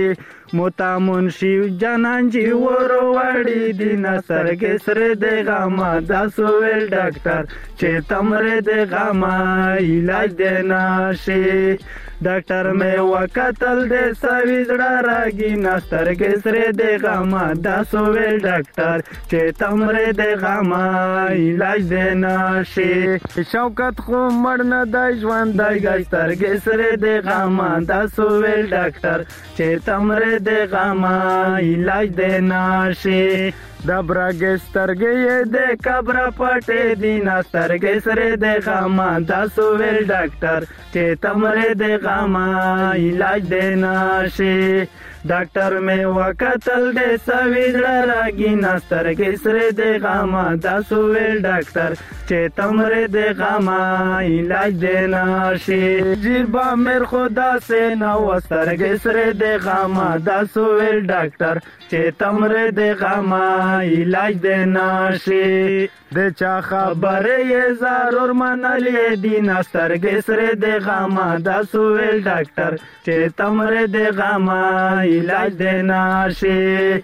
[SPEAKER 19] موتا منشي جانان جی ورو وړي دینه سترګې سره د غما دا سویل ډاکټر چې تمره د غما علاج دینا شي ډاکټر مې وکتل د سوي زړه راګي نسترګې سره د غما دا سویل ډاکټر چې تمره د غما علاج دینا شي شوکت خو مړ نه د ژوند د سترګې سره د غما دا سویل ډاکټر چې تمره د غما علاج دینا شي د برګ سترګې د کبر پټې دینه سترګې سره د غما دا سویل ډاکټر چې تمره د غما علاج دینا شي ډاکټر مې وکتل د سوي زړه راګي نسترګې سره د غما دا سویل ډاکټر چې تمره د غما علاج دینا شي جیبا مر خدا سے نو سترګې سره د غما دا سویل ډاکټر چې تمره د غما علاج دینا شي د چا خبره یې ضرور منلې دي نسترګې سره د غما دا سویل ډاکټر چې تمره د غما علاج دینا شي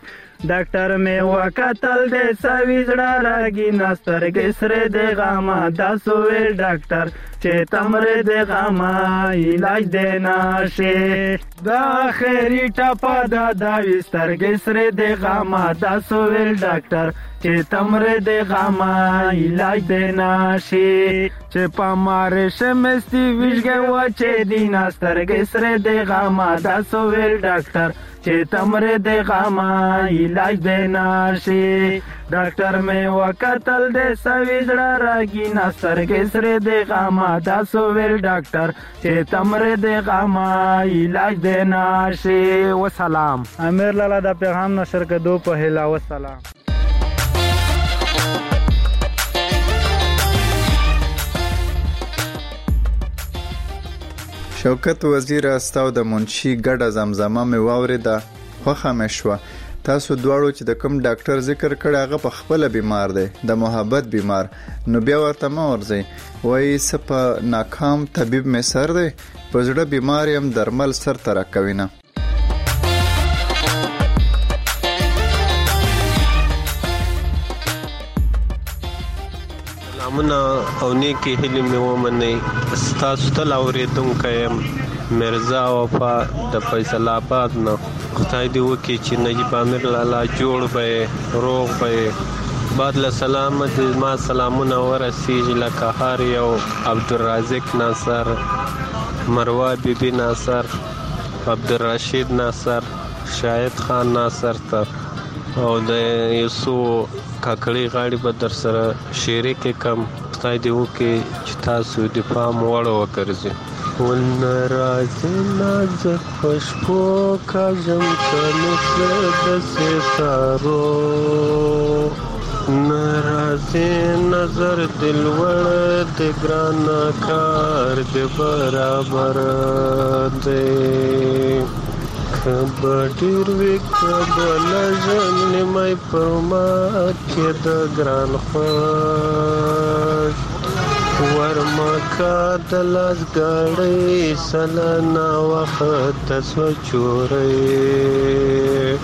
[SPEAKER 19] ډاکټر مې وکتل د سوي زړه راګي نسترګې سره د غما دا سویل ډاکټر چې تمره د غما علاج دینا شي دا خیری ټپه دا دا سترګې سره د غما دا سویل ډاکټر چې تمره د غما علاج دینا شي چې پاماره شمستي ویژګه و چې دینا سترګې سره د غما دا سویل ډاکټر چې تمره د غما علاج دینا شي ډاکټر مې وکتل د سوي زړه راګي نسترګې سره د غما دا سویل ډاکټر چې تمره د غما علاج دینا شي وسلام امیر لالا دا پیغام نشر کدو په هلا وسلام
[SPEAKER 6] شوکت وزیر استاو د منشي ګډه زمزمه مې واوریده خوښه مې شوه تاسو دواړو چې د کوم ډاکټر ذکر کړی هغه په خپله بیمار دی د محبت بیمار نو بیا ورته مه ورځئ وایي څه په ناکام طبیب مې سر دی په زړه بیمار یم درمل سر ته راکوي نه
[SPEAKER 20] سلامونه او نیکی هیلې مې ومنئ ستاسو تل اورېدونکی یم مرزا وفا د فیصل آباد نه خدای دې وکړي چې نجیب امیر لالا جوړ به یې روغ به یې بعد له سلامه دې ما سلامونه ورسیږي لکه هر یو عبدالرازق ناصر مروه بیبي ناصر عبدالرشید ناصر شاهد خان ناصر ته او د یسو کاکړي غاړي به در سره شریک کم خدای دې وکړي چې تاسو د پام وړ وګرځئ ولنرازي نازک خوشبو کاږم کله د ستارو نرازي نظر دلوړ د ګران کار د برابر دی کبډیر وی کبل جن مې پرما کې د ګران خوش ورما کا د لاس غړې سلنا وخت سو چورې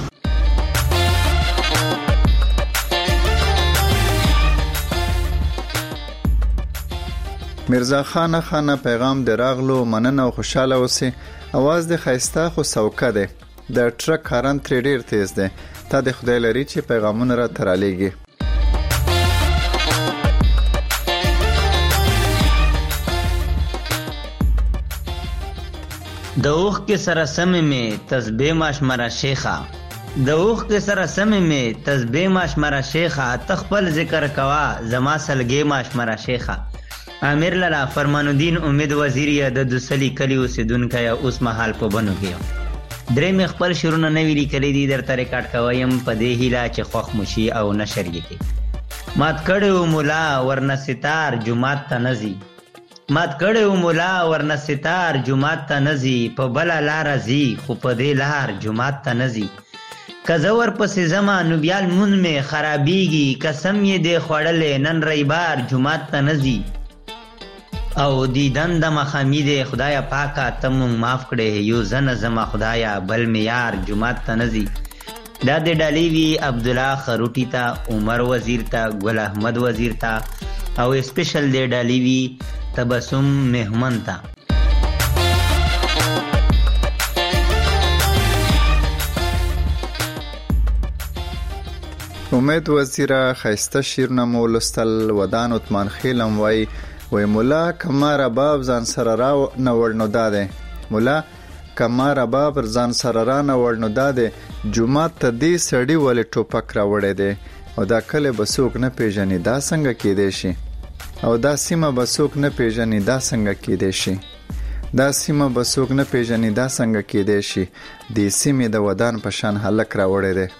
[SPEAKER 6] مرزا خان خان پیغام دراغلو مننه او خوشاله اوسئ اواز د خیسته خو سوکه ده د ټرک هارن تر ډیر تیز ده تا د خدای لري چې پیغامونه را ترالیږي
[SPEAKER 21] د اوخ کې سره سمې مې تسبیح ماشمره شیخه د اوخ کې سره سمې مې تسبیح ماشمره شیخه تخپل ذکر کوا زما سلګې ماشمره شیخه امیر لالا فرمان الدین امید وزیر د دوسلی کلی اوسیدونکی اوس مهال په بنو کې درې مې خپل شعرونه نوي لیکلي دي درته ریکارډ کوم په دې هیله چې خوښ مو شي او نشر یې کړي مات کړی مولا ورنه ستار جومات ته نځي مات کړی مولا ورنه ستار جومات ته نځي په بله لاره ځي خو په دې لار جومات ته نځي که زه ورپسې ځمه نو بیا لمونځ مې خرابېږي قسم یې دی خوړلی نن ریبار جومات ته نځي او دیدن د مخامید خدایا پاکه تم معاف کړي یو زنه زما خدایا بل میار جمعه تنزي دا د ډالۍ وی عبد الله خروټی ته عمر وزیر ته ګل احمد وزیر ته او سپیشل د ډالۍ وی تبسم مهمن ته.
[SPEAKER 6] امید وزیره خیسته شیرونه مولستل ودان عثمان خیلم وای وای مولا کمار باب ځان سره را نوړ نو داده مولا کمار باب ځان سره را نوړ نو داده جمعه ته دې سړی ول ټوپک را وړې ده او دا کله بسوک نه پیژنې دا څنګه کېدې شي او دا سیمه بسوک نه پیژنې دا څنګه کېدې شي دا سیمه بسوک نه پیژنې دا څنګه کېدې شي دې سیمه د ودان په شان هلک را وړې ده.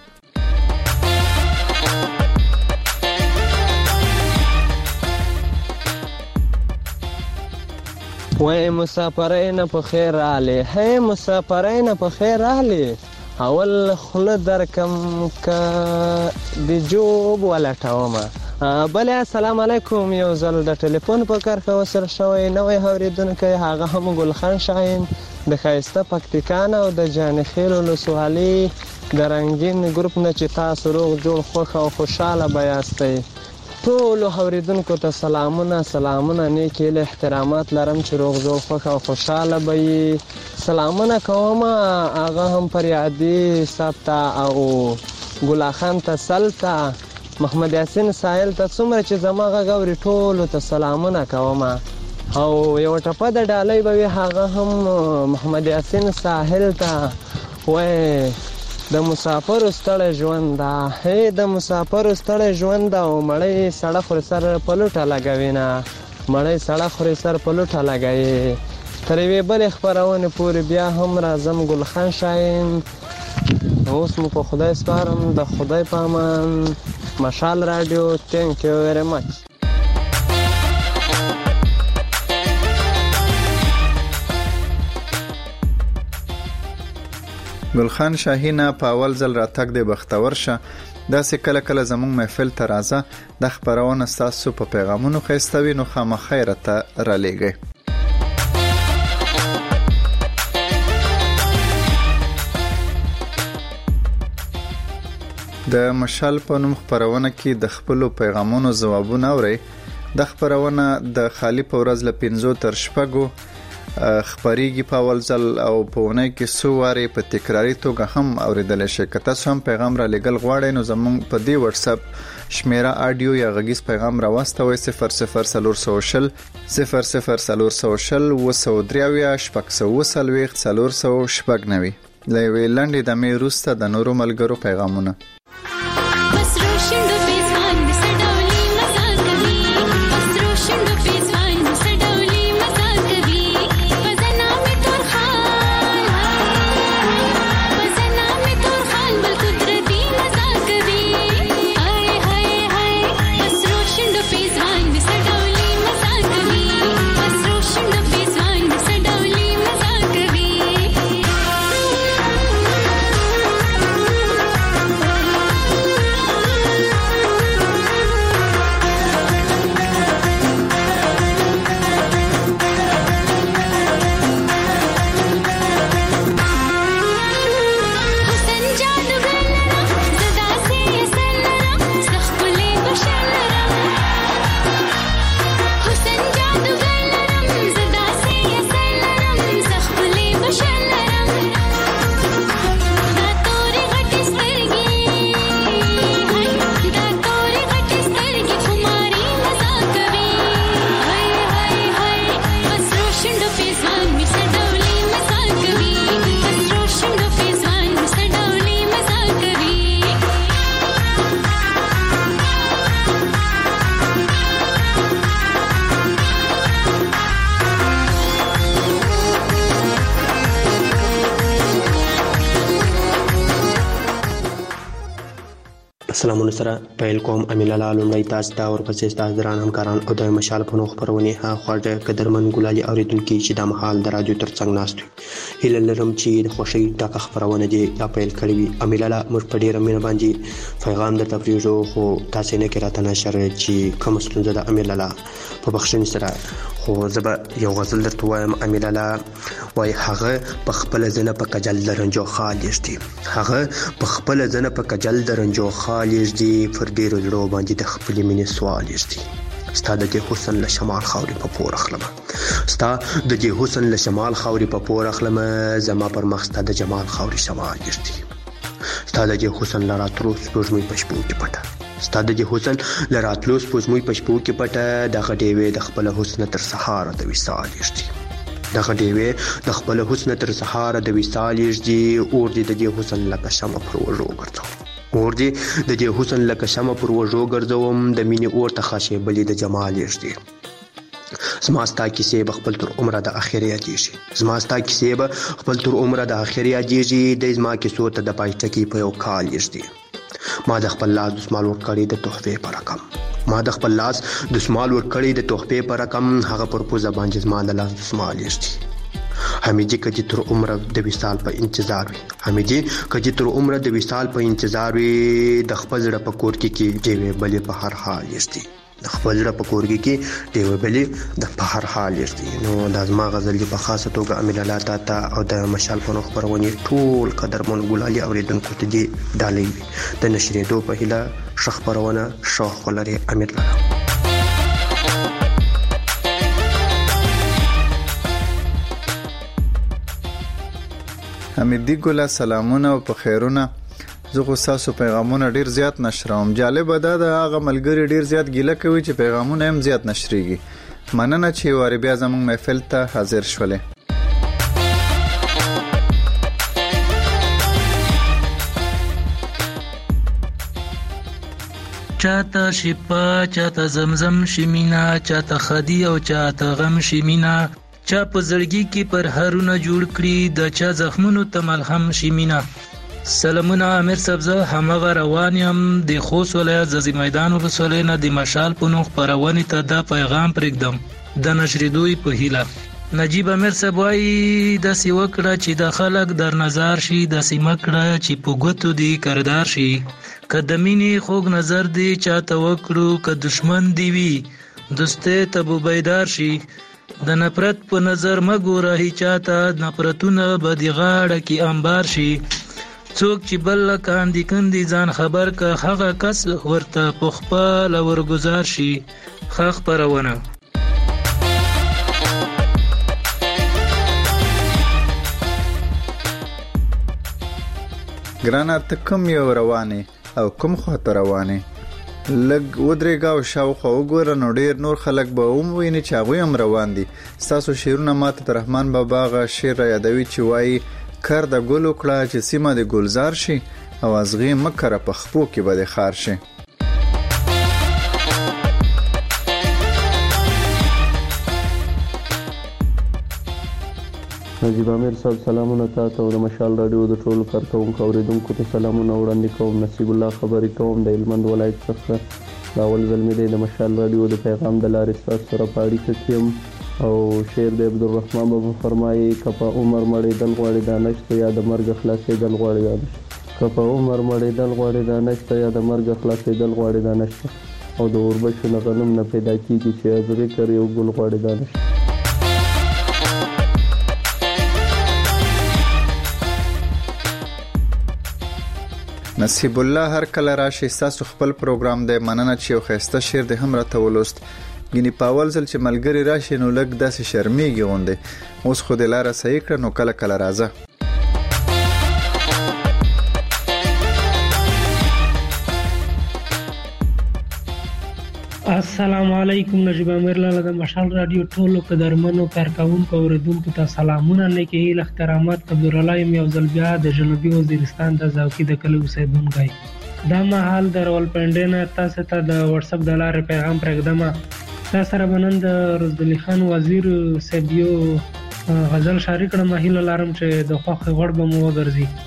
[SPEAKER 3] وای مسافرین په خیر رالی هی مسافرین په خیر رالی اول خله درکم که د جوب ولټومه بله السلام علیکم یو ځل د ټلیفون په کرښه وصل شوی نوی اورېدونکی هغه هم ګلخان شاهین د ښایسته پکتیکا نه او د جانخیل ولسوالي د رنګین ګروپ نه چې تاسو روغ جوړ خوښ او خوشحاله به یاستئ. ټولو اوریدونکو ته سلامونه سلامونه نیک هیلې احترامات لرم چې روغ جوړ خوښ او خوشحاله به یې. سلامونه کوم هغه هم فریادي صاحب ته او ګلا خان ته سل ته محمد یاسین ساحل ته څومره چې زما غږ اوري ټولو ته سلامونه کوم او یو ټپه د ډالۍ به وي هغه هم محمد یاسین ساحل ته وای د مسافر ستړی ژوند دا هی د مسافر ستړی ژوند دا او مړی سړه خوري سر په لوټه لګوي نه مړی سړه خوري سر په لوټه لګوي. تر یوې بلې خپرونې پورې بیا هم راځم ګلخان شاهین اوس مو په خدای سپارم د خدای په امان. مشال رادیو تhank you very much.
[SPEAKER 6] ګلخان شاهینه په اول ځل راتګ د بختور شه داسې کله کله زموږ محفل ته راځه د خپرونه ستاسو په پیغامونو ښایستوي نو خامخا راته رالیږئ. د مشال په نوم خپرونه کې د خپلو پیغامونو ځوابونه اورئ. د خپرونه د خالی په ورځ له پنځو تر شپږو خبريږي په اول ځل او په ونه کې څو واره په تکراری توګه هم اوریدل شي. که تاسو هم پیغام را لګل غواړئ نو زموږ په دې واتس اپ شمیره اډیو یا غږیز پیغام را واستوئ صفر صفر صفر صفر صفر صفر صفر صفر و دریا شپږ سوه وسلويخ صفر صفر شپږ نوي لوي لنډې د مې روسته د نورو ملګرو پیغامونه.
[SPEAKER 4] سلامونه سره پیل کوم امین الله لومړی تاسو ته ورپسې تاسو دران همکاران او د مشال په نو خبرونه ها خواږه قدرمن ګلالي اوریدونکو چې د مهال د رادیو ترڅنګ ناست هیله لرم چې د خوشي ډاکه خبرونه دي یا پیل کړی وي امین الله موږ په ډیره مینه باندې پیغام د تفریجو خو تاسو نه کړه نشر چې کوم ستونزه د امین الله په بخښنې سره خو زبا یو غزل درته وایم امین الله وای هغه په خپل ځنه په کجل درنجو خالشتي هغه په خپل ځنه په کجل درنجو خالص دي پر ډیرو لرو باندې د خپل مینې سوال دي ستاد د حسن له شمال خاوري په پور اخلمه ستاد د حسن له شمال خاوري په پور اخلمه زما پر مخ ستاد د جمال خاوري شمال دي ستاد د حسن لراترو سپوږمۍ پښپو کې پټه ستاد د حسن لراتلو سپوږمۍ پښپو کې پټه د غډېوي د خپل حسن تر سهار د وصال دي د غډېوي د خپل حسن تر سهار د وصال دي اور دي د حسن لکه شمع پر وژو ګرځو اور دی د دې حسن لکه شمع پر وژو ګرځوم د مینې اور ته خاصه بلی د جمال یشتي زماستا کیسه به خپل تر عمره د اخري یادېږي زماستا کیسه به خپل تر عمره د اخري یادېږي د زما کیسو ته د پایټکی په یو کال یشتي ما د خپل لاس د سمال ور کړی د تحفه پر رقم ما د خپل لاس د سمال ور کړی د تحفه پر رقم هغه پر پوزه باندې زما د لاس د سمال یشتي حمیدی کجی تر عمره د وصال په انتظار وي حمیدی کجی تر عمره د وصال په انتظار وي د خپل زړه په کور کې کې دیوې بلې په هر حال یشتي د خپل زړه په کور کې کې دیوې بلې د په هر حال یشتي نو د ازما غزل په خاصه توګه امین الله تعالی او د مشال په خبرونه ټول قدرمن ګلالي اوریدونکو ته دی ډالې د نشریدو په هله شخبرونه شوق ولري امین الله
[SPEAKER 6] حمیدی ګل سلامونه او په خیرونه زه خو تاسو پیغامونه ډیر زیات نشروم جالب ده د هغه ملګری ډیر زیات ګیله کوي چې پیغامونه هم زیات نشریږي مننه چې واری بیا زموږ محفل ته حاضر شولې
[SPEAKER 22] چاته شپه چاته زمزم شمینا چاته خدی او چاته غم شمینا چا په زړګي کې پر هرونه جوړ کړی د چا زخمونو ته ملهم شمینا سلامونه امیر سبزه همغه روان یم د خوست ولایت ززی میدان ولسوالۍ نه د مشال په نوم خپرونې ته دا پیغام پرېږدم د نشریدوی په هیله نجیب امیر صاحب وایي داسې وکړه چې د خلک در نظر شي داسې مکړه چې په ګوتو دی کردار شي که د مینې خوږ نظر دی چاته وکړو که دشمن دی وي دوستۍ ته به بیدار شي د نفرت په نظر مګوره هیچاته نفرتونه به د غاړه کې انبار شي څوک چې بل کاندي کندي ځان خبر که هغه کس ورته په خپله ورګزار شي ښه خپرونه
[SPEAKER 6] ګرانه ته کوم یو روانې او کوم خواته روانې لګ ودرېګا او شاوخوا وګوره نو ډېر نور خلک به هم ویني چې هغوی هم روان دي ستاسو شعرونه ماته د رحمان بابا غ شعر را یادوي چې وایي کر د ګل وکړه چې سیمه د ګلزار شي او ازغې مکره په خپو کې به د خار شي
[SPEAKER 23] نجیب امیر صاحب سلامونه تاسو او د مشال رادیو د ټولو کارکونکو اوریدونکو ته سلامونه وړاندې کوم نصیب الله خبرې کوم د هلمند ولایت څخه دا اول ځل مې د مشال رادیو د پیغام د لارې ستاسو سره په اړیکه کې یم او شعر د عبدالرحمن بابا فرمایي که په عمر مړېدل غواړې دا نشته یا د مرګ خلاصېدل غواړې دا نشته که په عمر مړېدل غواړې دا نشته یا د مرګ خلاصېدل غواړې دا نشته او د اوربشو نه غنم نه پیدا کېږي چې ازغې کر یو ګل غواړې دا نشته
[SPEAKER 6] نصیب الله هر کله راشي تاسو خپل پروګرام دی مننه چې یو خسته شعر د هم راته ولوست ګینی پاول ځل چې ملګری راشي نو لګ داسې شرمېږي غونډه اوس خو د لاره صحیح کړ نو کله کله راځه
[SPEAKER 24] السلام علیکم نجیب امیر لاله د مشال رادیو ټولو قدرمنو کارکونکو اوریدونکو ته سلامونه نیکی هیله احترامات عبدالله یم یو ځل بیا د جنوبي وزیرستان د زاوکی د کلی اوسیدونکی دا مهال د راولپنډۍ نه تاسو ته د واتس اپ د لارې پیغام پرېږدم تاسو سره به نن د رزدلي خان وزیر صاحب یو غزل شاري کړم هیله لرم چې د خوښې وړ به مو وګرځي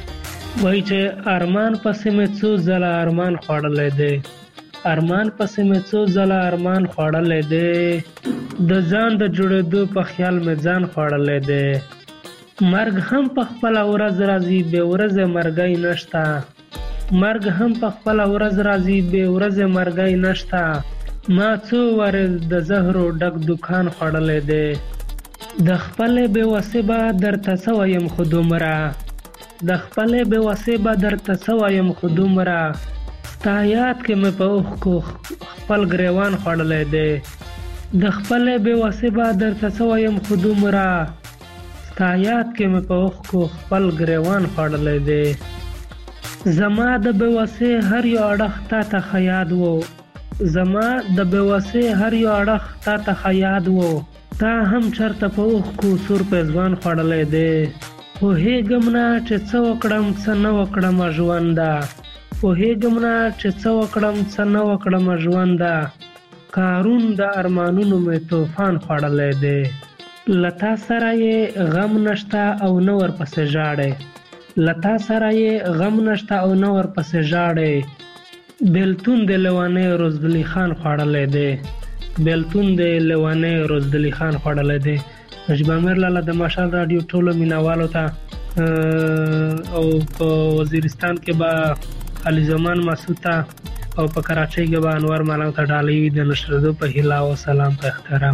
[SPEAKER 24] وایي چې ارمان پسې مې څو ځله ارمان خوړلی دی، ارمان پسې مې څو ځله ارمان خوړلی دی، د ځان د جوړېدو په خیال مې ځان خوړلی دی. مرګ هم په خپله ورځ راځي، بې ورځې مرګی نشته. مرګ هم په خپله ورځ راځي، بې ورځې مرګی نشته. ما څو وارې د زهرو ډک دکان خوړلی دی. د خپلې بې وسې به درته څه ویم خو دومره، د خپلې بې وسې به درته څه ویم خو دومره. ستا یاد کې مې په اوښکو خپل ګریوان خوړلی دی. د خپلې بې وسې به درته څه ویم خو دومره، ستا یاد کې مې په اوښکو خپل ګریوان خوړلی دی. زما د بې وسې هر یو اړخ تا ته ښه یاد و، زما د بې وسې هر یو اړخ تا ته ښه یاد و. تا هم چرته په اوښکو سور پېزوان خوړلی دی. پوهېږم نه چې څه وکړم څه نه وکړم ژونده، پوهېږم نه چې څه وکړم څه نه وکړم ژونده. کارون د ارمانونو مې طوفان خوړلی دی. له تا سره یې غم نشته او نه ورپسې ژاړې، له تا سره یې غم نشته او نه ورپسې ژاړې. بېلتون د لیونی روزدلي خان خوړلی دی، بېلتون د لیونی روزدلي خان خوړلی دی. نجیب امیر لالا د مشال راډیو ټولو مینوالو ته او په وزیرستان کې به علي زمان مسعود ته او په کراچۍ کې به انور ملنګ ته ډالۍ وي د نشرېدو په هیله او سلام په احترام.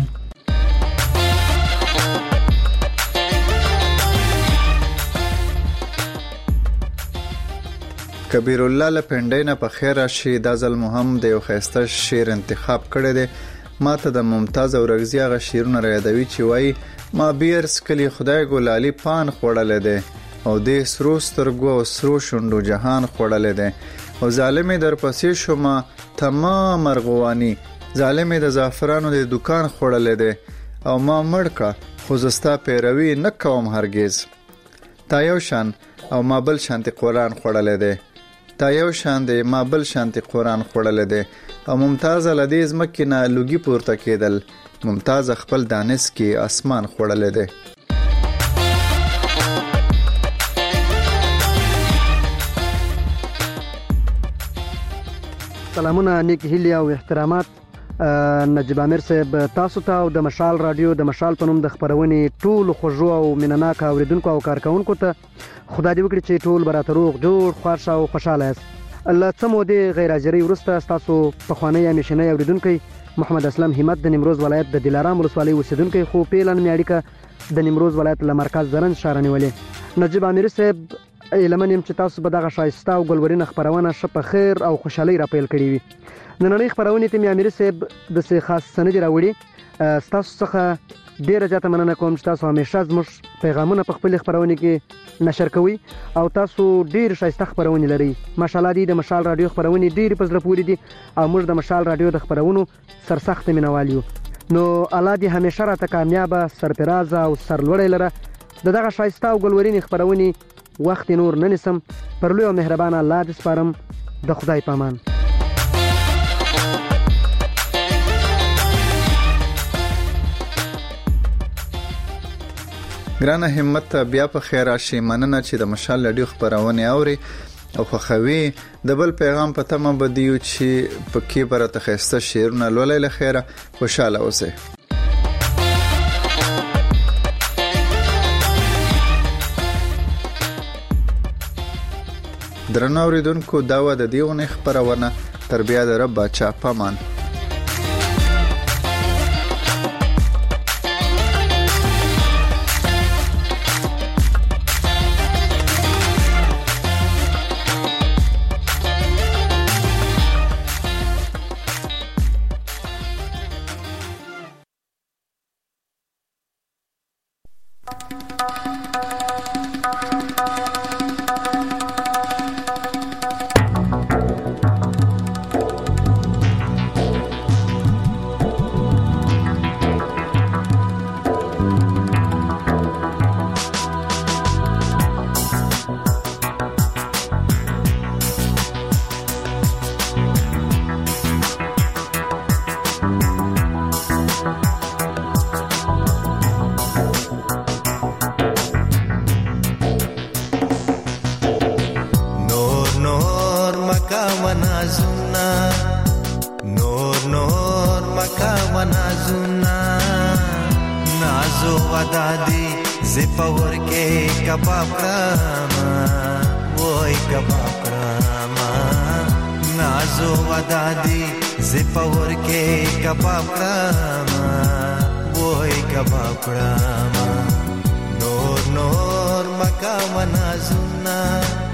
[SPEAKER 6] کبیر الله له پنډۍ نه په خیر راشي. دا ځل مو هم د یو ښایسته شعر انتخاب کړی دی. ما ته د ممتاز او رغزي هغه شعرونه رايادوي چې وایي ما بیر سکلی خدای ګلالي پان خوړلی دی او دې سرو سترګو او سرو شونډو جهان خوړلی دی او ظالمې در پسې شومه تمام ارغواني، ظالمې د زعفرانو د دکان خوړلی دی او ما مړ کړه خو زه ستا پیروي نه کوم هرګز. تا یو شان او ما بل شانتي قرآن خوړلی دی، تا یو شان دی ما بل شانتي قرآن خوړلی دی او ممتاز له دې ځمکې نه لوګي پورته کېدل، ممتاز خپل دانس کې اسمان خوړلی دی.
[SPEAKER 1] سلامونه، نیک هیلې او احترامات نجیب امیر صاحب تاسو ته او د مشال رادیو د مشال په نوم د خپرونې ټولو خوږو او مینهناکه اوریدونکو او کارکوونکو ته خدای دې وکړي چې ټول به راته روغ جوړ خوښ او خوشحاله یاست. له څه مودې غیر حاضرۍ وروسته ستاسو پخوانی همیشنی اوریدونکی محمد اسلم همت د نیمروز ولایت د دلارام ولسوالۍ اوسیدونکی خو پیلن مې اړیکه د نیمروز ولایت له مرکز زرنج ښاره نیولې. نجیب امیر صاحب ایلمن یم چې تاسو به دغه ښایسته او ګلورینه خپرونه ښه په خیر او خوشحالۍ راپیل کړې وي. نننۍ خپرونې ته مې امیر صاحب داسې خاص څه نه دي راوړي. ستاسو څخه ډېره زیاته مننه کوم چې تاسو همیشه زموږ پیغامونه په خپلې خپرونې کې نشر کوئ او تاسو ډېر ښایسته خپرونې لرئ. ماشاءالله دي د مشال راډیو خپرونې ډېرې په زړه پورې دي او موږ د مشال راډیو د خپرونو سرسخته مینوال یو. نو الله دې همیشه راته کامیابه، سرفرازه او سرلوړی لره. د دغه ښایسته او ګلورینې خپرونې وخت نور نه نیسم، پر لوی او مهربانه الله دې سپارم. د خدای په امان.
[SPEAKER 6] ګرانه همت بیا په خیر راشي. مننه چې د مشال راډیو خپرونې اوري او خوښوي. د بل پیغام په تمه بدیو چې پکې برته ښایسته شعرونه لولای له خیره خوشاله اوسئ. درنو اوریدونکو دا و د دې ونې خپرونه. تر بیا د رب بچا پامان.
[SPEAKER 2] ودادي زپور کې کباب کراما وای کباب کراما نازو ودادي زپور کې کباب کراما وای کباب کراما نور نور مکا منازونا